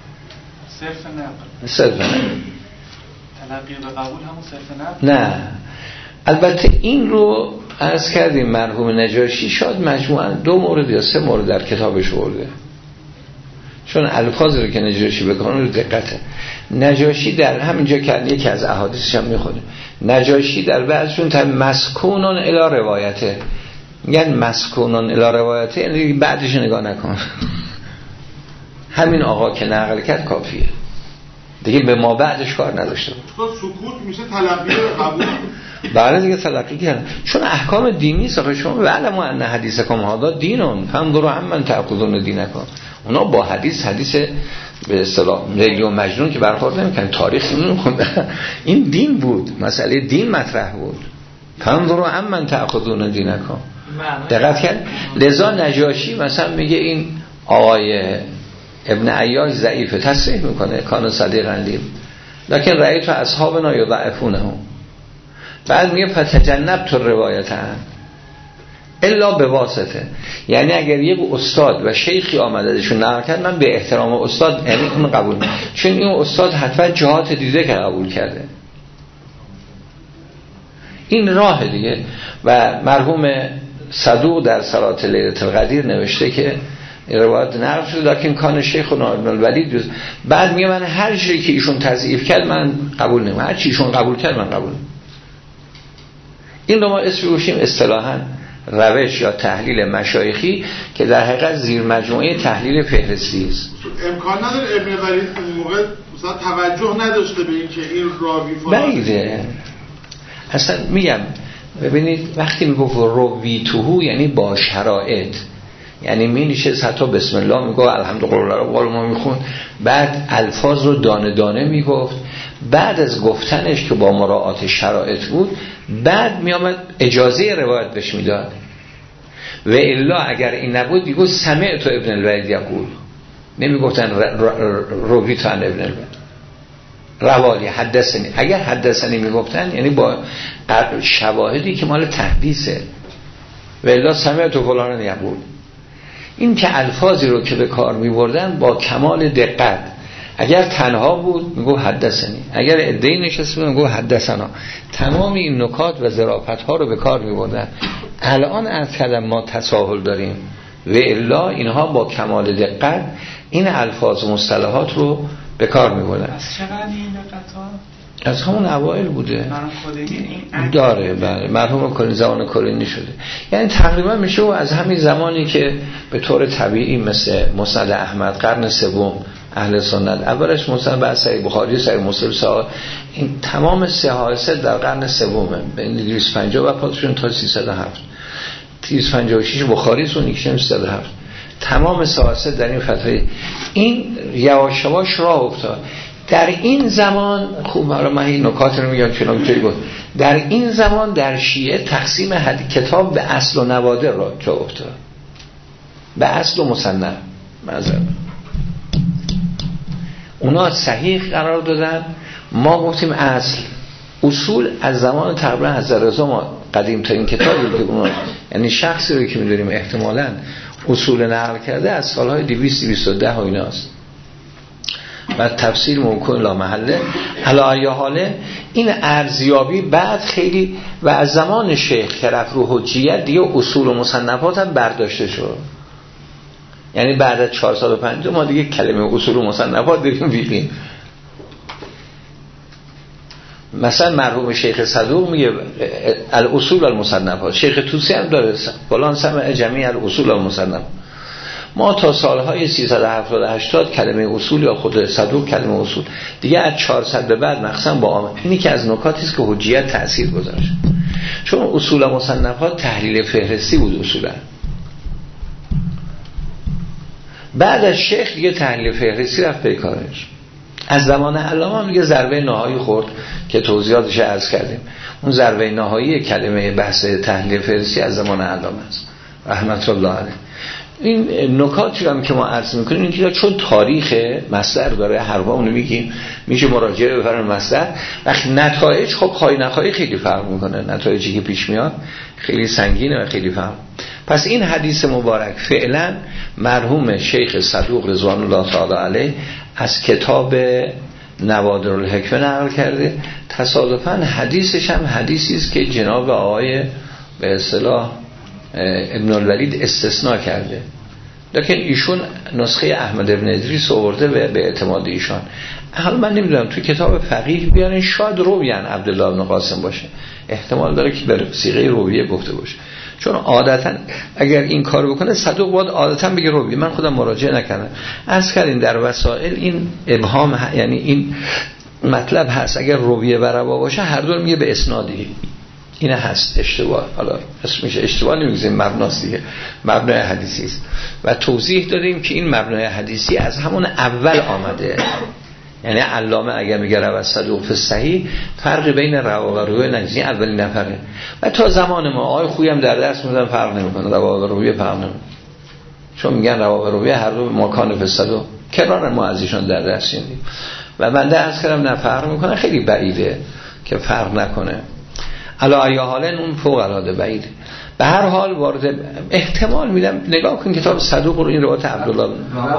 صرف نقل. تلقی به قبول همون صرف نقل؟ نه. البته این رو عرض کردیم مرحوم نجاشی شاید مجموعاً 2 مورد یا 3 مورد در کتابش برده، چون الفاظ رو که نجاشی بکنه رو دقته. نجاشی در همینجا که یکی از احادیثش هم میخونه، نجاشی در بعضشون تا مسکونون الی روایته، یعنی مسکونون الی روایته یعنی بعدش نگاه نکن، همین آقا که نقل کرد کافیه دیگه، به ما بعدش کار نداشته. سکوت میشه تلقی قبول. بله دیگه تلقی کردن، چون احکام دینی است. شما علمو ان حدیثکم هذا دینون فانظروا عمن تأخذون دینکم. اونا با حدیث به اصطلاح لیلی و مجنون که برخورد نمی‌کنن، تاریخ نمی‌خوندن. این دین بود، مسئله دین مطرح بود. فانظروا عمن تأخذون دینکم. دقت کرد. لذا نجاشی مثلا میگه این آقای ابن عیاش ضعیفه، تصریح میکنه کان صدیقا لی لکن رأیت اصحابنا یضعفونه. بعد میگه فتجنبت روایت الا به واسطه، یعنی اگر یک استاد و شیخی آمده ازشون نقل کرد من به احترام استاد یعنی اون قبول میکنم، چون این استاد حتما جهات دیده که قبول کرده. این راه دیگه. و مرحوم صدوق در صلات لیلة القدر نوشته که روایت نقل شده لکن کان شیخ ابن الولید. بعد میگه من هر چیزی که ایشون تضعیف کرد من قبول نمیکنم، هر چی ایشون قبول کرد من قبول نمیکنم. این رو ما اسم روشیم اصطلاحاً روش یا تحلیل مشایخی که در حقیقت زیر مجموعه تحلیل فهرستی است. امکان نداره ابن ولید اون موقع مثلا توجه نداشته به این که این راوی فلان بعیده. اصلا میگم ببینید وقتی میگفت روی توهو یعنی با شرایط، یعنی می نشست حتی بسم الله میگفت الحمدلله قول ما میخوند، بعد الفاظ رو دانه دانه میگفت، بعد از گفتنش که با مراعات شرایط بود بعد میامد اجازه روایت بهش میداد. و الا اگر این نبود میگفت سمعت ابن الولید یقول، نمیگفتن روی تو ابن الولید روالی حدثنی. اگر حدثنی میگفتن یعنی با شواهدی که مال تحدیثه. و الا سمعت فلان یقول. این که الفاظی رو که به کار میبردن با کمال دقت، اگر تنها بود میگو حدثنی، اگر عده‌ای نشسته بود میگو حدثنا. تمام این نکات و ظرافت ها رو به کار میبردن. الان از کلم ما تساهل داریم و الا اینها با کمال دقت این الفاظ و مصطلحات رو به کار میبردن. از چقدر این دقت ها؟ از همون اوائل بوده داره. بله مرحوم کلینی زمان کلینی شده، یعنی تقریبا میشه از همین زمانی که به طور طبیعی مثل مسند احمد قرن سوم اهل سنت، اولش مسند بعد صحیح بخاری صحیح مسلم، این تمام سه در قرن سومه، بین 250 و پاتشون تا 307 356 بخاری سون یکشم 307 تمام سه در این فتره. این یواش یواش راه افتاد. در این زمان خوب من این نکات رو میگم چون اینطوری بود، در این زمان در شیعه تقسیم کتاب به اصل و نوادر را جا افتاد، به اصل و مصنف. معذرت اونا صحیح قرار دادن، ما گفتیم اصل. اصول از زمان تقریبا حضرت رضا ما قدیم ترین کتابی که اونا، یعنی شخصی رو که می‌دونیم احتمالاً اصول نقل کرده از سالهای 200-210 و ایناست و تفسیر ممکن لا محله. علی ای حاله این ارزیابی بعد خیلی و از زمان شیخ که رفت رو حجیت دیگه اصول و مصنفات هم برداشته شد. یعنی بعد از 450 ما دیگه کلمه اصول و مصنفات دیدیم. مثلا مرحوم شیخ صدوق میگه الاصول والمصنفات، شیخ طوسی هم داره فلان سمع جمیع الاصول والمصنفات. ما تا سالهای 370-80 کلمه اصول یا خود صدوق کلمه اصول دیگه از 400 به بعد مخصوصا با آمد. اینی که از نکاتی است که حجیت تأثیر گذاشت، چون اصول و مصنفات تحلیل فهرستی بود اصولا. بعد از شیخ دیگه تحلیل فهرستی رفت به کارش. از زمان علامه هم دیگه ضربه نهایی خورد که توضیحاتش عرض کردیم. اون ضربه نهایی کلمه بحث تحلیل فهرستی از زمان علامه است رحمت الله علیه. این نکاتی هم که ما عرض میکنیم این که چون تاریخ مصدر داره هر بار اونو میگیم میشه مراجعه بفرمایید مصدر، وقت نتایج خب خواهی نخواهی خیلی فرق میکنه، نتایجی که پیش میاد خیلی سنگینه و خیلی فرق. پس این حدیث مبارک فعلا مرحوم شیخ صدوق رضوان الله تعالی علیه از کتاب نوادر الحکمه نقل کرده. تصادفاً حدیثش هم حدیثی است که جناب آقای به اصطلاح ابن الولید استثناء کرده، لیکن ایشون نسخه احمد ابن ادریس آورده به اعتماد ایشان. حالا من نمیدونم تو کتاب فقیه بیارن، شاید رویان عبدالله ابن قاسم باشه، احتمال داره که به صیغه رویه گفته باشه، چون عادتا اگر این کار بکنه صدوق باید عادتا بگه رویه. من خودم مراجعه نکردم، عرض کردیم در وسائل این ابهام یعنی این مطلب هست، اگر رویه و روا باشه هر دو میگه به اسنادی. این هست اشتباه، حالا اسمش اشتباه نمیگذاریم، مبناست دیگه، مبنای حدیثی است و توضیح دادیم که این مبنای حدیثی از همون اول آمده، یعنی علامه اگر میگه رواه صدوق فی صحیح، فرق بین رواه و رویه نجزی اولین نفره. و تا زمان ما آقای خویی هم در درس میدن فرق نمیکنه، رواه و رویه فرق نمیکنه، چون میگن رواه و رویه هر دو مکان فی صدوق. کرار ما از ایشان در درس شنیدیم و بنده عرض کردم نه فرق میکنه، خیلی بعیده که فرق نکنه. علا ای حالن اون فوق العاده بعیده. به هر حال وارد احتمال میدم نگاه کن کتاب صدوق رو، این روایت عبدالله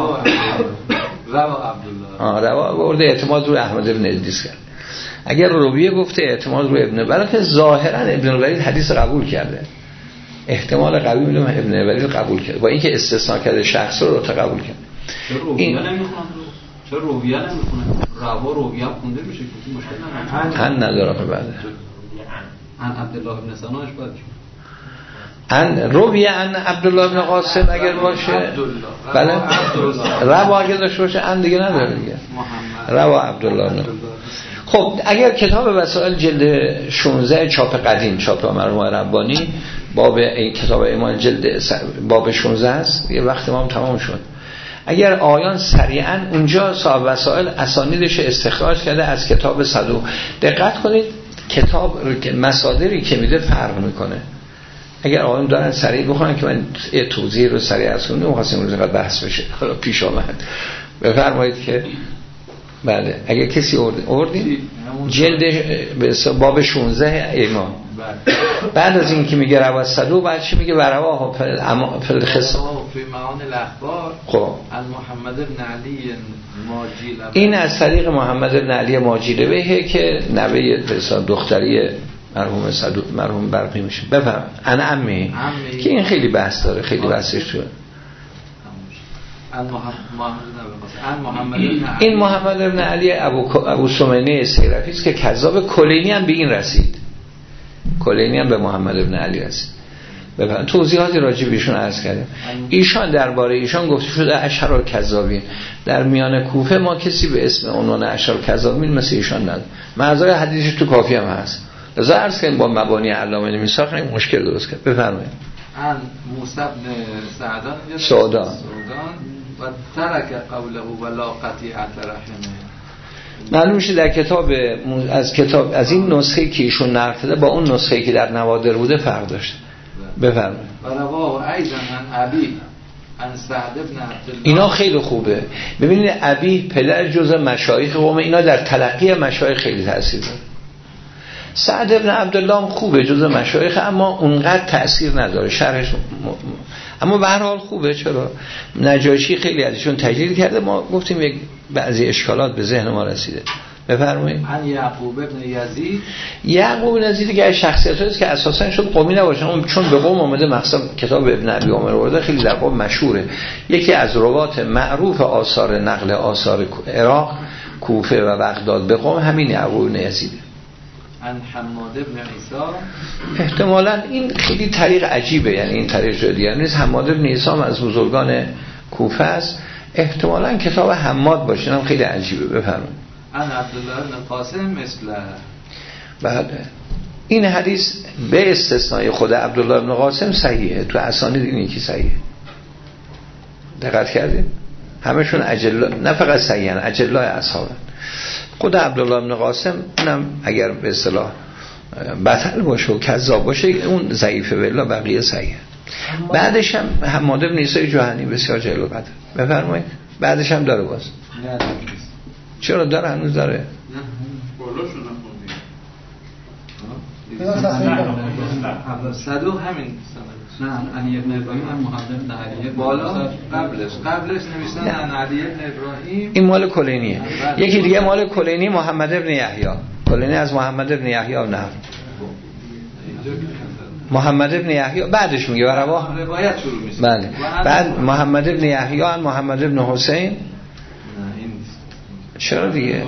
روا وارد اعتماد روی احمد ابن ادریس کرد. اگر رویه گفته اعتماد روی ابن، بلکه ظاهرا ابن الولید حدیث قبول کرده، احتمال قوی میدم ابن الولید قبول کرده با اینکه استثناء کرده شخص رو قبول کرد. این چرا رویه نمیخونن؟ روا رویه خونده میشه که مشکل نداره. ان نداره بعد ان عبدالله ابن سناش باید ان رویه ان عبدالله ابن قاسم اگر باشه بله، روا اگر داشته باشه ان دیگه نداره دیگه، روا عبدالله ابن. خب اگر کتاب وسائل جلد 16 چاپ قدیم، چاپ مرحوم ربانی، باب این کتاب ایمان جلد باب 16 است، یه وقت ما هم تمام شد. اگر آیان سریعا اونجا صاحب وسائل اسانیدش استخراج کرده از کتاب صدوق. دقت کنید کتاب مصادری که میده فرق میکنه. اگر آیان دارن سریع بخونن که من توضیح رو سریع اسونیم می‌خواستیم روز قبل بحث بشه، حالا پیش آمد. بفرمایید که بله اگر کسی آوردیم جلد باب 16 ایمان، بعد از این که میگه رواه صدوق بعد چی میگه؟ رواه فی الخصال فی معانی الاخبار خب محمد بن علی ماجی. این از طریق محمد بن علی ماجی لبیه که نوه دختری مرحوم صدوق مرحوم برقی میشه. بفهم انا عمی که این خیلی بحث داره، خیلی بحثش توه. این محمد بن علی ابو سمینه سیرفی است که کذاب. کلینی هم به این رسید، کلینی هم به محمد بن علی رسید. ببین توضیحاتی راجع به ایشون عرض کردیم. ایشان درباره ایشان گفته شده اشهر الکذابین. در میان کوفه ما کسی به اسم عنوان اشهر الکذابین مثل ایشان نداره. معذای حدیثش تو کافی هم هست. لذا عرض کردیم با مبانی علامه میثاق این مشکل درست کرد. بفرمایید. ان موسی بن سعدان و ترک قوله ولا قطیعت رحمه. معلوم میشه در کتاب از این نسخه که ایشون نقل کرده با اون نسخه که در نوادر بوده فرق داشته. بفرمایید. و رواه ایضا عن ابی عن سعد بن عبدالله. اینا خیلی خوبه. ببینید ابی پدر جزء مشایخ قوم، اینا در تلقی مشایخ خیلی تاثیر داره. سعد بن عبدالله هم خوبه جزء مشایخ، اما اونقدر تأثیر نداره شرحش اما به هر حال خوبه. چرا؟ نجاشی خیلی ازشون تجلیل کرده. ما گفتیم یک بعضی اشکالات به ذهن ما رسیده. بفرمایید. عن یعقوب بن یزید. یعقوب بن یزید که از شخصیتایی است که اساسا شد قومی نباشه، چون به قوم اومده مقصد کتاب ابن ابی عمر ورده خیلی در قوم مشهوره. یکی از روات معروف آثار نقل آثار عراق، کوفه و بغداد به قوم همین یعقوب بن یزید. عن حماد بن عیسی. احتمالاً این خیلی طریق عجیبه، یعنی این طریق جدیه نیست. حماد بن عیسی از بزرگان کوفه است، احتمالاً کتاب حماد باشه، هم خیلی عجیبه. بفرمایید. عن عبدالله بن قاسم مثل. بله این حدیث به استثنای خود عبدالله بن قاسم صحیحه، تو اسانید این یکی صحیحه. دقت کردید؟ همشون اجلا، نه فقط صحیحن، اجلای اصحابن. خود عبدالله بن قاسم اونم اگر به اصطلاح بطل باشه و کذاب باشه اون ضعیفه، والله بقیه صحیحه. بعدش هم حماد بن عیسی جهنی بسیار جلل و قدر. بفرمایید. بعدش هم داره باز. چرا داره؟ هنوز داره. صدوق همین نه علی ابن ابراهیم هم محمد بن علی بالا قبلش نوشتن عن علی ابن ابراهیم. این مال کلینیه. یکی دیگه مال کلینی محمد ابن یحیی. کلینی از محمد ابن یحیی نه محمد ابن یحیی بعدش میگه رواه روایت شروع میشه. بله. بعد محمد ابن یحیی عن محمد ابن حسین. چرا دیگه؟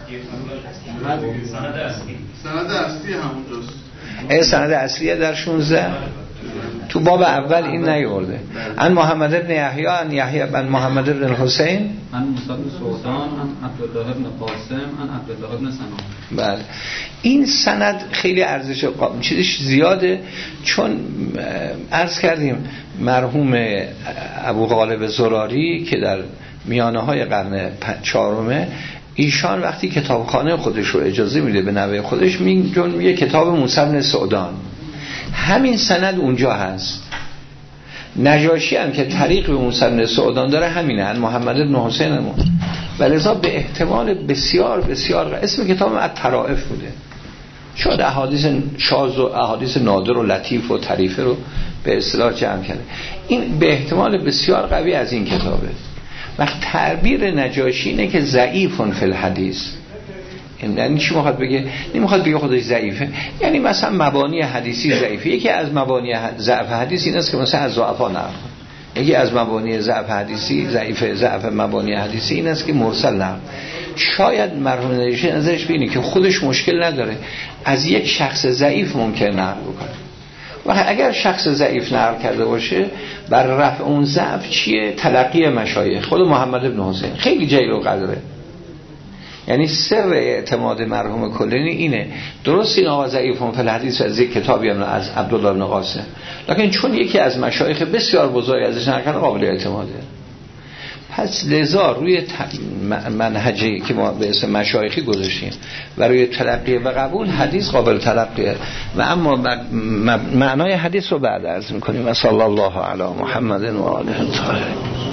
سند اصلی همونجاست. این سند اصلیه در 16 تو باب اول این نیورده. ان محمد ابن یحیی عن یحیی بن محمد ابن حسین ان موسی بن سعدان ان عبدالله ابن قاسم ان عبدالله ابن سنان. بله این سند خیلی ارزش چیزش زیاده، چون عرض کردیم مرحوم ابو غالب زراری که در میانه های قرن 4 ایشان وقتی کتابخانه خودش رو اجازه میده به نوه خودش میگه کتاب موسی بن سعدان، همین سند اونجا هست. نجاشی هم که طریق به موسی بن سعدان داره همینه، محمد بن حسین همون، ولذا به احتمال بسیار بسیار اسم کتاب الطرائف بوده. شاید احادیث شاذ و احادیث نادر و لطیف و طریفه رو به اصطلاح جمع کرده. این به احتمال بسیار قوی از این کتابه. وقت تعبیر نجاشی اینه که ضعیفون فی الحدیث، یعنی چی میخواد بگه؟ نمیخواد بگه خودش ضعیفه، یعنی مثلا مبانی حدیثی ضعیفه. یکی از مبانی ضعف حدیث این است که مثلا از ضعفا نقل، یکی از مبانی ضعف حدیثی ضعف مبانی حدیثی این است که مرسل نقل. شاید مرحوم نجاشی نظرش بینه که خودش مشکل نداره، از یک شخص ضعیف ممکن نقل بکنه. و اگر شخص ضعیف نقل کرده باشه، بر رفع اون ضعف چیه؟ تلقی مشایخ. خود محمد بن حسین خیلی جلیل و قدره. یعنی سر اعتماد مرحوم کلینی اینه. درست این آقا ضعیفون فی الحدیث از یک کتابی هم از عبدالله بن قاسم، لکن چون یکی از مشایخ بسیار بزرگ ازش نقل کرده قابل اعتماده. پس لذا روی منهجی که ما به اسم مشایخی گذاشتیم و روی تلقی و قبول حدیث قابل تلقیه، و اما معنای حدیث رو بعد عرض میکنیم. و صلی الله علی محمد و آله الطاهرین.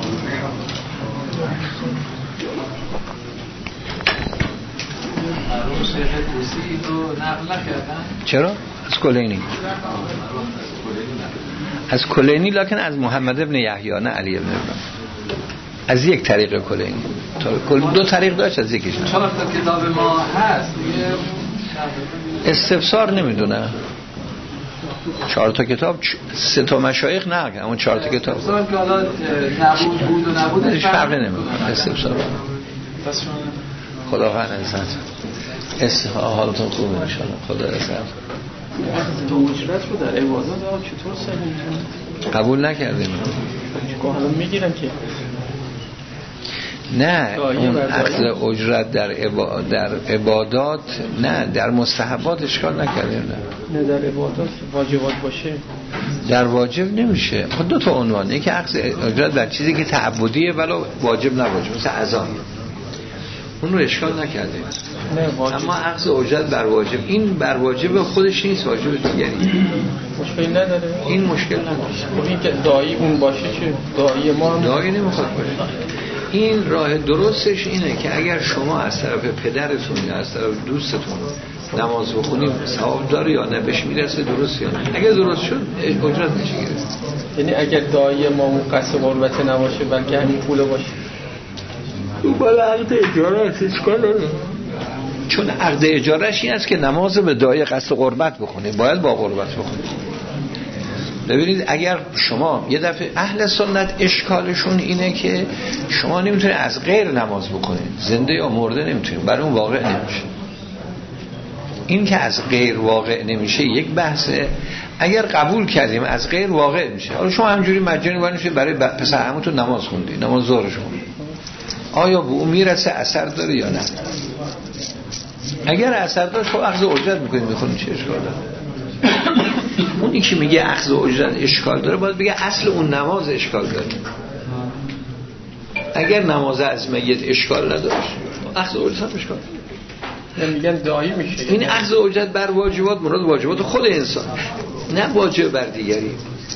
چرا؟ از کلینی. از کلینی، لکن از محمد ابن یحیی نه علی ابن ابراهیم، از یک طریق کلینی. دو طریق داشت، از یکیش. 4 تا کتاب ما هست. استفسار نمیدونه. 4 تا کتاب 3 تا مشایخ نه، اما 4 تا کتاب. مثلا که حالا نبود بود و نبودش فرقی نمیکنه. استفسار. خدا عزت. حالتون خوبه ان شاء الله. خدا عزت. تو اجرت رو در عبادات چطور صحیح قبول نکردیم؟ حالا میگیرن که نه، اون اخذ اجرت در عبادات نه، در مستحبات اشکال نکردیم. نه در عبادات واجبات باشه، در واجب نمیشه. خود 2 تا عنوانه، یکی اخذ اجرت در چیزی که تعبدیه ولی واجب نباشه، مثل اذان، اون رو اشکال نکردیم. اما اخذ اجرت بر واجب، این بر واجب خودش نیست، واجب دیگری. مشکل نداره. این مشکل نداره. این که دایی اون باشه چه؟ دایی ما هم دایی نمیخواد باشه. این راه درستش اینه که اگر شما از طرف پدرتون یا از طرف دوستتون نماز بخونید ثواب داره یا نه، بهش میرسه درست یا نه. اگر درست شد اجرت میشه گرفت. یعنی اگر دایی ما اون قصد قربت نباشه بلکه همین پول باشه، تو بالا عقد اجاره اشکال داره. چون عقد اجارهش این است که نماز به دایی قصد قربت بخونید، باید با قربت بخونید. ببینید اگر شما یه دفعه اهل سنت اشکالشون اینه که شما نمیتونید از غیر نماز بکنید، زنده یا مرده نمیتونید، برای اون واقع نمیشه. این که از غیر واقع نمیشه یک بحثه. اگر قبول کردیم از غیر واقع میشه، حالا شما همجوری مجانی باید برای پسر عموتون نماز خوندی، نماز ظهرش خوندی، آیا به اون میرسه اثر داره یا نه؟ اگر اثر داشت خب اخذ اجرت میکنید، میخونید، چه اشکال داره؟ اونی که میگه اخذ اجرت اشکال داره باید بگه اصل اون نماز اشکال داره. اگر نماز از میت اشکال نداشت اخذ اجرت اشکال داره. میگن دایی میشه. این اخذ اجرت بر واجبات مراد واجبات خود انسان، نه واجب بر دیگری.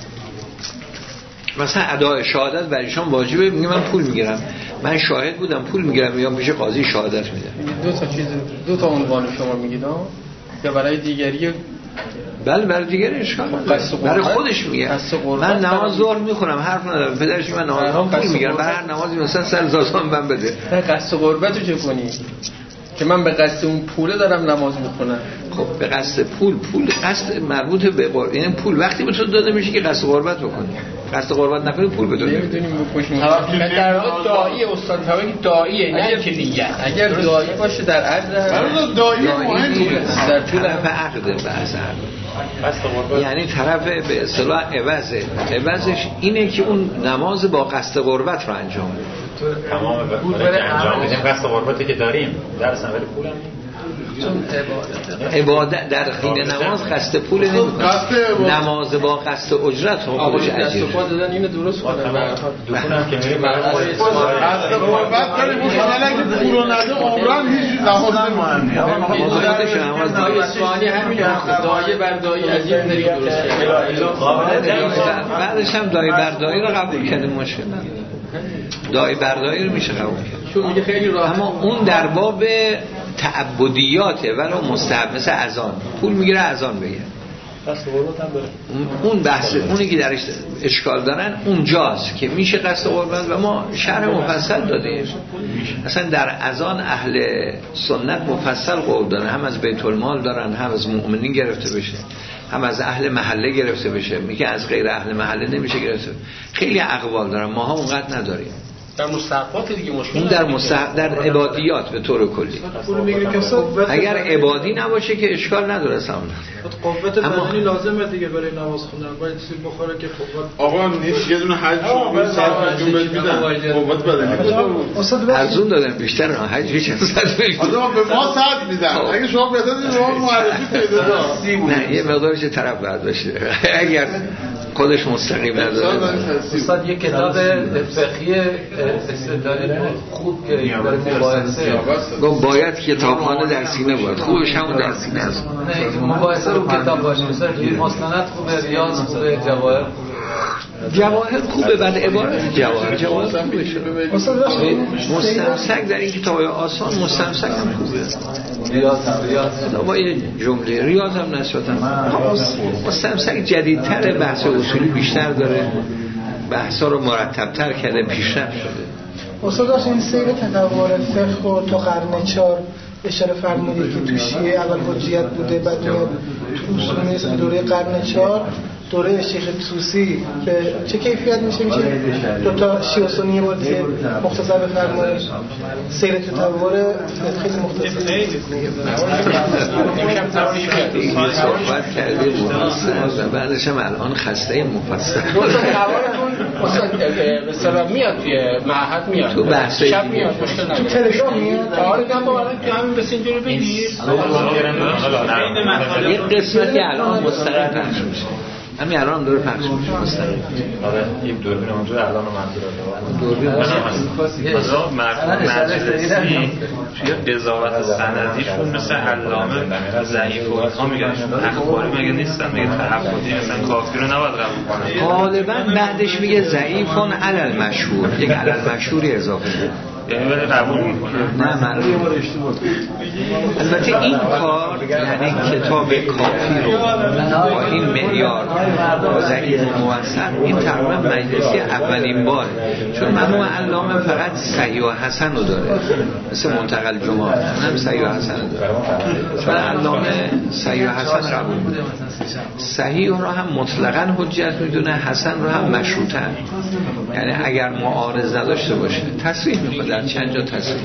مثلا ادای شهادت بر ایشان واجبه، میگه من پول میگیرم، من شاهد بودم پول میگیرم، میام پیش قاضی شهادت میدم. 2 تا چیز، 2 تا عنوان شما میگید یا برای دیگری؟ بله برای دیگری اشکال برای خودش میگه. من نماز ظهر میخونم، حرف ندارم، پدرش من نماز پول میگیرم، برای هر نمازی مثلا 100,000 تومان من بده. نه قصد قربتو چه کنی که من به قصد اون پوله دارم نماز میخونم؟ خب به قصد پول قصد مربوط به قربت، یعنی پول وقتی به تو داده میشه که قصد قربت بکنی، قصد قربت نکنی پول بدونی. نمیدونیم بکشیم. در واقع دایی استاد طبقی داییه، نه که دیگه. اگر دایی باشه در عقد دایی مهمه، در طرف عقد بحث یعنی طرف به اصطلاح عوضش اینه که اون نماز با قصد قربت رو انجام بده. تمام انجام بدیم قصد قربتی که داریم درس اول پولم عبادت در حین نماز قصد پول نمی‌کنه. نماز با قصد اجرت خودش اجر. دست دادن اینو درست کنه. دکونم که میره قصد قربت داره مثلا اگه پول رو نده عمران هیچ نماز نمی‌خونه. دای اصفهانی همین دایه بر دایی از این طریق درست کرد. بعدش هم دایی بر دایی رو قبول کرده مشکل نداره. دایی بر دایی رو میشه قبول کرد. چون میگه خیلی راحت. اما اون در باب تعبدیاته ولو مستحب، مثل اذان پول میگیره اذان بگه. اون بحث اونی که درش اشکال دارن اونجاست که میشه قصد قربت و ما شرح مفصل دادیم. اصلا در اذان اهل سنت مفصل قول دارن، هم از بیت المال دارن، هم از مؤمنین گرفته بشه، هم از اهل محله گرفته بشه، میگه از غیر اهل محله نمیشه گرفته. خیلی اقوال دارن، ماها اونقدر نداریم. در مستحبات دیگه مشکل اون در عبادیات به طور کلی. اگر عبادی نباشه که اشکال نداره اصلا. قوت بدنی لازمه دیگه برای نماز خوندن، باید چیزی بخوره که قوت. آقا نیست یه دونه حج رو صرف انجام بدن قوت بدنی. ارزون دادن بیشتر نه حج هیچ صد میلیون. آدم به ما صد میدن. اگه شما بدید ما معرفی پیدا داد. نه یه مقدارش طرف باید باشه. اگر خودش مستقیم نداره. استاد یک کتاب فقهی استدلالی خوب که داره مباحثه باید کتابخانه در سینه باید خوبش همون در سینه است. مباحثه رو کتاب باشه، مثلا مستند خوبه، ریاض خوبه، جواهر جواهر خوبه، بعد عبارت جواهر خوبه شده. مستمسک در این کتابای آسان مستمسک هم خوبه. ریاض با یه جمله ریاض هم نسبتا مستمسک جدیدتر، بحث اصولی بیشتر داره، بحثا رو مرتب‌تر کرده، پیشرفت شده. استاد این سیر تطور فقه و تا قرن 4 اشاره فرمودید که تو شیعه اول حجیت بوده، بعد میاد تو اصول میرسه به دوره قرن 4 دوره شیخ طوسی به چه کیفیت میشه دو تا شیعه و سنی بود که مختصر بفرمایید سیر تطور خیلی مختصر صحبت کردیم و بعدش هم الان خسته مفصل مثلا میاد معهد میاد تو بحث شب میاد تو تلگرام میاد آره که همین بس اینجوری بگیر یه قسمتی الان مستقیم پخش میشه، همین الان داره پخش میشه مستقیم. آره یک دوربین اونجا الان منظور دوربین مجلسی توی قضاوت سندیشون مثل علامه ضعیف و اینها میگن اخباری مگه نیستن، میگه تحفظی مثلا کافی رو نباید قبول کنه. غالبا بعدش میگه ضعیفون علی المشهور، یک علی المشهوری اضافه کنه، یعنی ولی قبول میکنه. نه معلومه. البته این کار یعنی کتاب کافی رو با این معیار ضعیف و موثق، این تقریبا مجلسی اولین باره، چون مرحوم علامه فقط صحیح و حسن رو داره، مثل منتقل جمعه هم صحیح و حسن رو داره، چون علامه صحیح و حسن قبول می‌کنه، صحیح رو هم مطلقاً حجت میدونه، حسن رو هم مشروطاً، یعنی اگر معارض نداشته باشه تصریح می‌کنه، در چند جا تصریح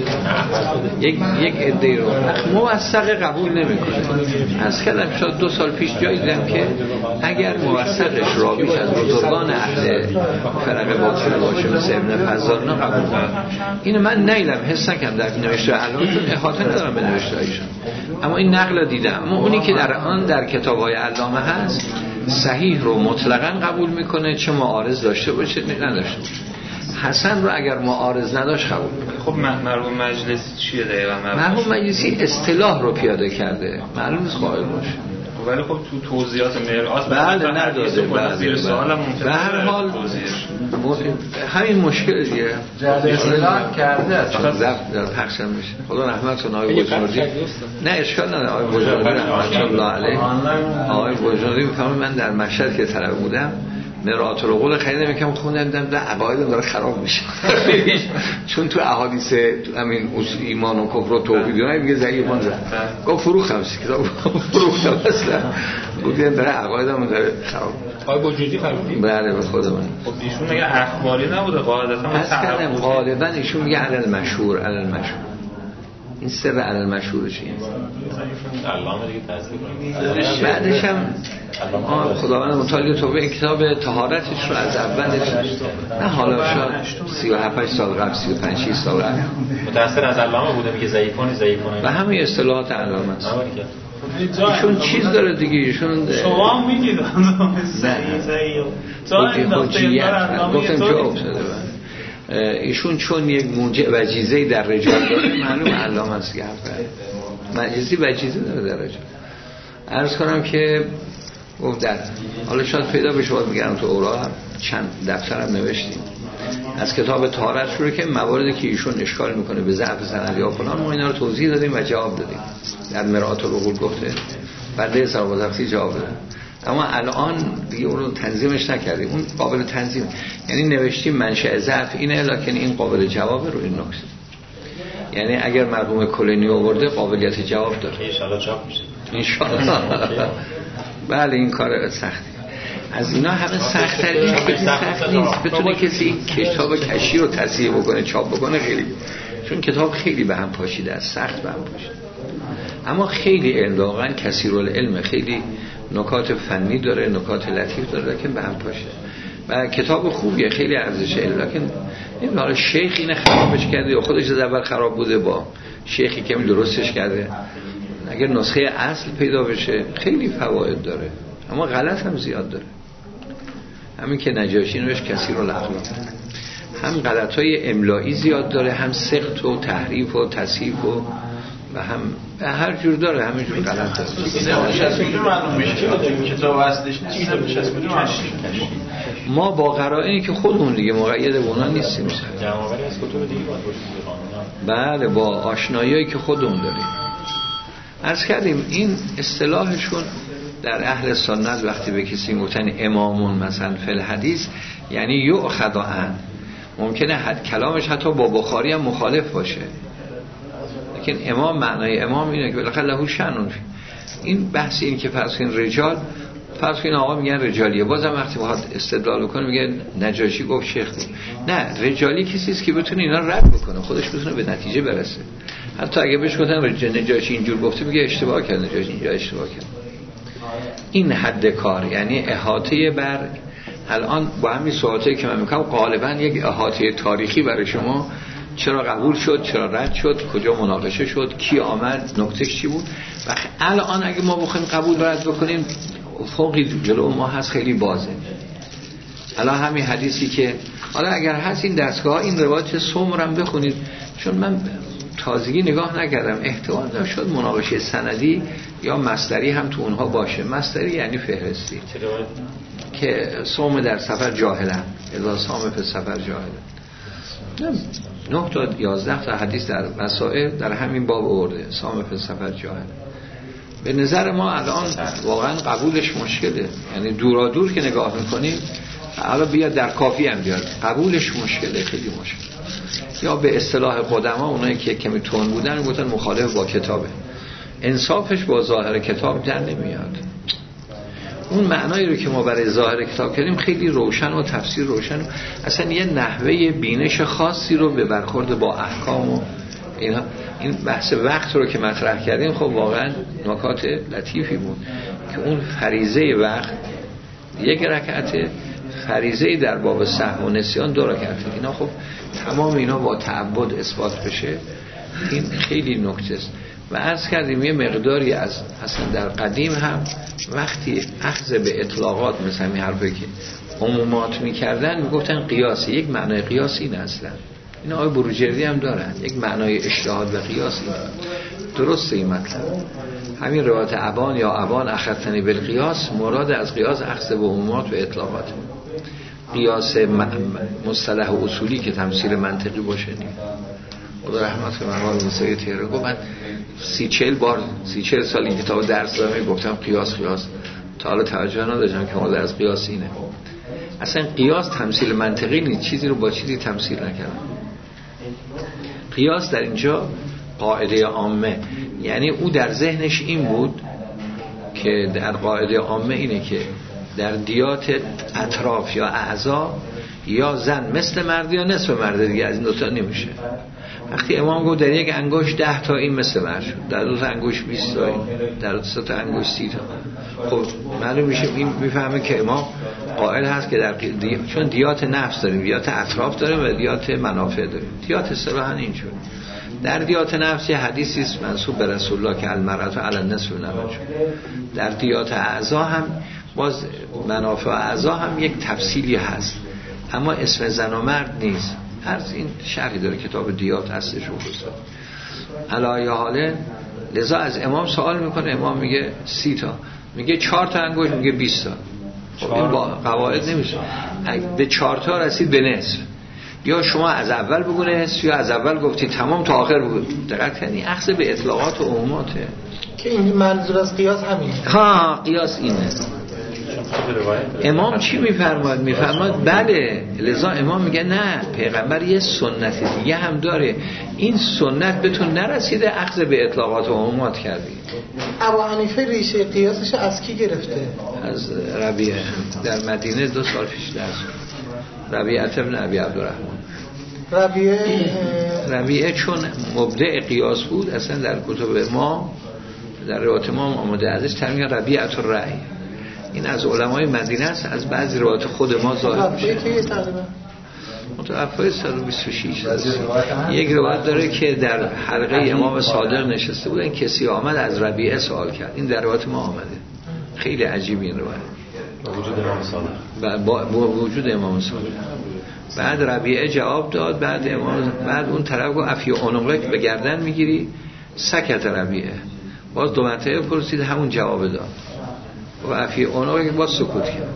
یک عده رو موثق قبول نمی‌کنه. از کلام شاید 2 سال پیش جایی دیدم که اگر موثقش راویش از بزرگان اهل فرق باطنی باشه مثل ابن فضال نه قبول کنه. اینو من نیدم، حس نکردم در نوشته علامه، احاطه ندارم به نوشته هایشون، اما این نقل دیدم. اما اونی که در آن در کتاب‌های علامه هست صحیح رو مطلقاً قبول میکنه، چه معارض داشته باشه نه نداشته باشه. حسن رو اگر معارض نداشت قبول میکنه. خب مرحوم مجلسی چیه دقیقاً؟ مرحوم مجلسی اصطلاح رو پیاده کرده، معلوم نیست قائل باشه، ولی خب تو توضیحات مرآت بله نداده. زیر سوالم به هر حال همین مشکل دیگه اصطلاح کرده ضبط در پخشم میشه. خدا رحمت کنه آقای بجنوردی، نه اشکال نداره، آقای بجنوردی رحمت الله علیه، آقای بجنوردی میفهمه من در مشهد که طلبه بودم مرآت العقول خیلی نمیکنم، خوندم دیدم در عقایدم داره خراب میشه چون تو احادیث همین ایمان و کفر و توحید اینا میگه ضعیفان زد، گفت فروختم کتاب فروختم اصلا، گفتم داره عقایدم داره خراب. آقای وجودی فرمودید؟ بله به خودمون. خب ایشون میگه اخباری نبوده قاعدتا، غالبا ایشون میگه علی المشهور، علی المشهور این سر علل مشهورش اینه. علامه دیگه تصدیق کنه. بعدش هم خداوند متعال توبه این کتاب طهارتش رو از اولش نه حالا شاید 37 سال قبل 35 سال قبل متأثر از علامه بوده میگه ضعیفونه و همه اصطلاحات علامه است. ایشون چیز داره دیگه، ایشون شما هم میگید گفتم جا افتاده ایشون چون یک موجه وجیزه‌ای در رجال داره معلوم علامه است که مجیزی وجیزه داره در رجال. عرض کنم که در حالا شاید پیدا بشه، باید میگم تو اوراق چند دفترم نوشتیم از کتاب طهارت شروع که مواردی که ایشون اشکال میکنه به ضعف سند یا فلان ما اینا رو توضیح دادیم و جواب دادیم در مرآت العقول گفته بعد سربازرسی جواب دادیم. اما الان دیگه اون رو تنظیمش نکردیم، اون قابل تنظیم، یعنی نوشتیم منشأ ضعف اینه لکن این قابل جواب رو این نکته، یعنی اگر مرحوم کلینی آورده قابلیت جواب داره ان شاء الله چاپ میشه ان شاء الله. بله این کار سختی از اینا همه سخت‌تر سخت نیست. بتونه کسی این کتاب کشی رو تصحیح بکنه چاپ بکنه خیلی، چون کتاب خیلی به هم پاشیده است، سخت به هم پاشیده، اما خیلی علم واقعا کثیرالعلم، خیلی نکات فنی داره، نکات لطیف داره، لکن به هم پاشیده و کتاب خوبیه، خیلی ارزش علم، لکن این حالا شیخ اینو خرابش کرده یا خودش از اول خراب بوده با شیخی که درستش کرده. اگر نسخه اصل پیدا بشه خیلی فواید داره اما غلط هم زیاد داره. همین که نجاشی نوش کثیرالاخلاق، هم غلطای املایی زیاد داره، هم سقط و تحریف و تصحیف و هم هر جور داره، همه جور غلط داره. کتاب اصلش ما با قرائنی که خودمون دیگه مقید به اونا نیستیم، جمع‌آوری از کتب دیگه باید بله با آشناییایی که خودمون داریم. عرض کردیم این اصطلاحشون در اهل سنت وقتی به کسی میگن امامون مثلا فی الحدیث یعنی یؤخذ عن، ممکنه کلامش حتی با بخاری هم مخالف باشه، لیکن امام معنای امام اینه که بالاخره له شأن. این بحث این که فرض کن رجال، فرض کن آقا میگن رجالیه، بازم وقتی بخواد استدلال کنه میگه نجاشی گفت شیخ گفت. نه، رجالی کسی است که بتونه اینا رد بکنه، خودش بتونه به نتیجه برسه. حتی اگه بهش گفتن نجاشی اینجور گفته میگه اشتباه کرد، نجاشی اینجا اشتباه کرد. این حد کار یعنی احاطه بر الان با همین سوالاتی که من میگم غالبا یک احاطه تاریخی برای شما، چرا قبول شد، چرا رد شد، کجا مناقشه شد، کی آمد، نکتهش چی بود. و الان اگه ما بخوایم قبول رد بکنیم فوقی جلو ما هست، خیلی بازه. الان همین حدیثی که حالا اگر هست این دستگاه این روایت سمرم بخونید، چون من تازگی نگاه نکردم، احتمال داره شد مناقشه سندی یا مصدری هم تو اونها باشه. مصدری یعنی فهرستی که صوم در سفر جاهلن، اذا صام فی سفر جاهلن. 9 تا 11 تا حدیث در مسائل در همین باب آورده، صام فی سفر جاهلن. به نظر ما الان واقعا قبولش مشکله، یعنی دورا دور که نگاه میکنیم، حالا بیاد در کافی هم بیاد، قبولش مشکله، خیلی مشکل. یا به اصطلاح قدما اونایی که کمی تون بودن گفتن مخالف با کتابه، انصافش با ظاهر کتاب در نمیاد. اون معنایی رو که ما برای ظاهر کتاب کردیم خیلی روشن و تفسیر روشن، اصلا یه نحوه بینش خاصی رو به برخورد با احکام و اینا. این بحث وقت رو که مطرح کردیم خب واقعا نکات لطیفی بود که اون فریضه وقت یک رکعته، فریضه در باب سهو و نسیان 2 رکعته، اینا خب تمام اینا با تعبد اثبات بشه، این خیلی نکته است. و عرض کردیم یه مقداری از اصلا در قدیم هم وقتی اخذ به اطلاقات مثل این حرفی که عمومات میکردن میگفتن قیاسی، یک معنای قیاسی این اصلا این آقای بروجردی هم دارن، یک معنای اجتهاد و قیاسی درسته. این مطلب همین روایت ابان یا ابان اخذتنی بالقیاس، مراد از قیاس اخذ به عمومات و اطلاقات، قیاس مصطلح و اصولی که تمثیل منطقی باشه نیم. خدا رحمت کنه مرحوم موسی تهرانی گفت من 30-40 سال این کتاب درس دادم گفتم قیاس تا حالا توجه نداشتم که مراد از قیاس اینه. اصلا قیاس تمثیل منطقی نیست، چیزی رو با چیزی تمثیل نکردن. قیاس در اینجا قاعده عامه، یعنی او در ذهنش این بود که در قاعده عامه اینه که در دیات اطراف یا اعضا یا زن مثل مرد یا نصف مرد، دیگه از این دوتا نمیشه. وقتی امام گفت در یک انگشت 10 تا این مثل من شد، در 2 تا انگشت 20 تا این، در 3 تا انگشت 30 تا. خب معلوم میشه این میفهمه که امام قائل هست که در چون دیات نفس داریم، دیات اطراف داریم و دیات منافع داریم. دیات اصطلاحاً اینجور. در دیات نفس یه حدیثی است منسوب به رسول الله که المرأة علی النصف من الرجل. در دیات اعضا هم باز منافع اعضا هم یک تفصیلی هست، اما اسم زن و مرد نیست. هر این شرحی داره کتاب دیات هستش رو بسید علایه حاله. لذا از امام سوال میکنه، امام میگه 30 تا، میگه 4 تا انگشت، میگه 20 تا. خب این با قواعد نمیشه. به 4 تا رسید به نصف، یا شما از اول بگو نصف یا از اول گفتی تمام تا آخر بگو. دقیق کنی اخذ به اطلاقات و عموماته که این منظور از قیاس همینه. ها قیاس اینه. امام چی میفرماد؟ میفرماد بله. لذا امام میگه نه، پیغمبر یه سنت دیگه هم داره، این سنت به تو نرسیده اخذ به اطلاقات و عمومات کردی. ابو حنیفه ریشه قیاسش از کی گرفته؟ از ربیعه. در مدینه 2 سال پیش درس ربیعه ابن ابی عبدالرحمن. ربیعه چون مبدع قیاس بود، اصلا در کتب ما در روایات ما آمده ازش ترمیه ربیعه الرأی. این از علمای مدینه است، از بعضی روایات خود ما ظاهر میشه. متوفای 126 است. یک روایت داره که در حلقه امام صادق نشسته بودن، کسی آمد از ربیعه سوال کرد. این در روایات ما آمده. خیلی عجیب این روایت. با وجود امام صادق. بعد ربیعه جواب داد، بعد اون طرف گفت افی عنقک به گردن میگیری؟ سکت ربیعه. باز 2 مرتبه پرسید، همون جواب داد. و افی عنقک باز سکوت کرد.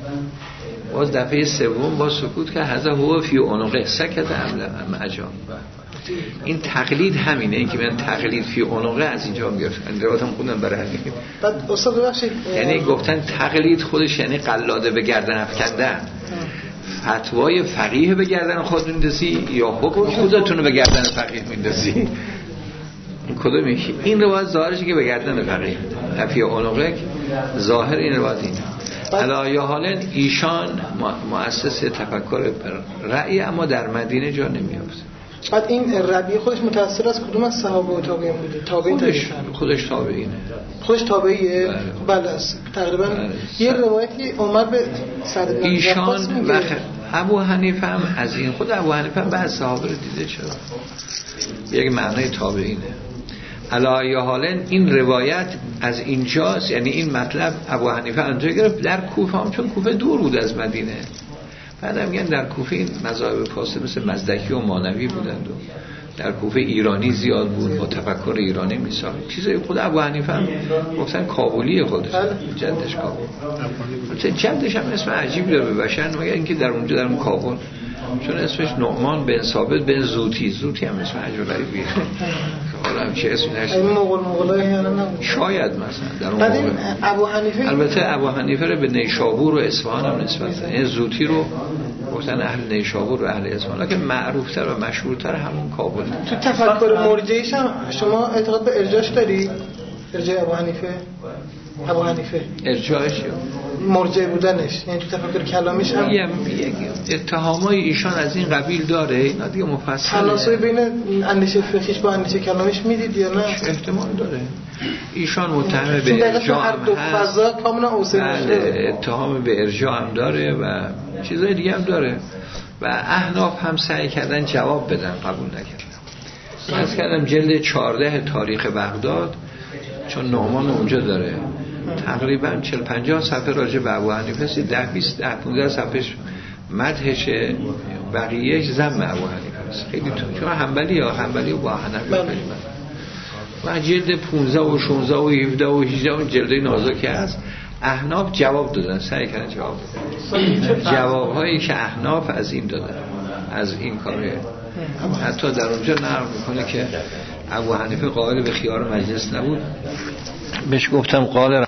باز دفعه سوم باز سکوت کرد. هذا هو فی عنقک سکت ام عجاب. این تقلید همینه، این که من تقلید فی عنقه از اینجا میگرفتن. روایتم خوندم برای همین. بعد استاد ببخشید، یعنی گفتن تقلید خودش یعنی قلاده به گردن افکندن. فتوای فقیه به گردن خود میندازی یا حکم خودتون به گردن فقیه میندازی؟ این کدومی؟ این روایت ظاهرشه که به گردن فقیه. فی عنقه ظاهر این روایت اینه. علایه حالن ایشان مؤسس تفکر رأی، اما در مدینه جا نمیافته. بعد این ربیعه خودش متأثر از کدوم از صحابه و تابعین بوده؟ خودش تابعینه. خودش تابعیه؟ بله تقریبا. یه روایتی اومد به سعد بن ایشان و ابو حنیفه هم از این، خود ابو حنیفه هم بعد صحابه رو دیده. چرا؟ یک معنای تابعینه. علایه حالن این روایت از اینجاست، یعنی این مطلب ابو حنیفه اونجا گرفت. در کوفه هم چون کوفه دور بود از مدینه، بعد هم میگن در کوفه این مذاهب فاسد مثل مزدکی و مانوی بودند و در کوفه ایرانی زیاد بود، با تفکر ایرانی میساخت. چیزای خود ابو حنیفه هم گفتن کابلی خودش، جدش کابل. جدش هم اسم عجیبی داره به بشن، مگر اینکه در اونجا در اون کابل چون اسمش نعمان بن ثابت بن زوتی هم اسم عجیب غریبیه. حالا هم چه اسمی نشه، این مغولای یا نه؟ شاید مثلا در اون موقع. ابو حنیفه البته ابو حنیفه رو به نیشابور و اصفهان هم نسبت دادن. این زوتی رو گفتن اهل نیشابور و اهل اصفهان، لکن معروفتر و مشهورتر همون کابل. تو تفکر مرجعیش هم شما اعتقاد به ارجاعش داری؟ ارجاع ابو حنیفه ارجاعش مرجع بودنش، یعنی تو تفکر کلامیش هم یک اتهامای ایشان از این قبیل داره. اینا دیگه مفصله. تناسب بین اندیشه فقهیش با اندیشه کلامیش میدید یا نه؟ احتمال داره. ایشان متهم به ارجاع هم هست، اتهام به ارجاع هم داره و چیزای دیگه هم داره و احناف هم سعی کردن جواب بدن، قبول نکردن. از کردم جلد 14 تاریخ بغداد، چون نعمان اونجا داره، تقریبا 40-50 صفحه راجع به ابو حنیفه است، 10-15 صفحهش مدحشه، بقیهش ذم ابو حنیفه است. خیلی چون حنبلی و با حنفی خیلی و جلد 15 و 16 و 17 و 18 اون جلدای نازکی هست. احناف جواب دادن، سعی کردن جواب بدن. جوابهایی که احناف از این دادن، از این کاره. حتی در اونجا نقل میکنه که ابو حنیفه قائل به خیار مجلس نبود، بهش گفتم قال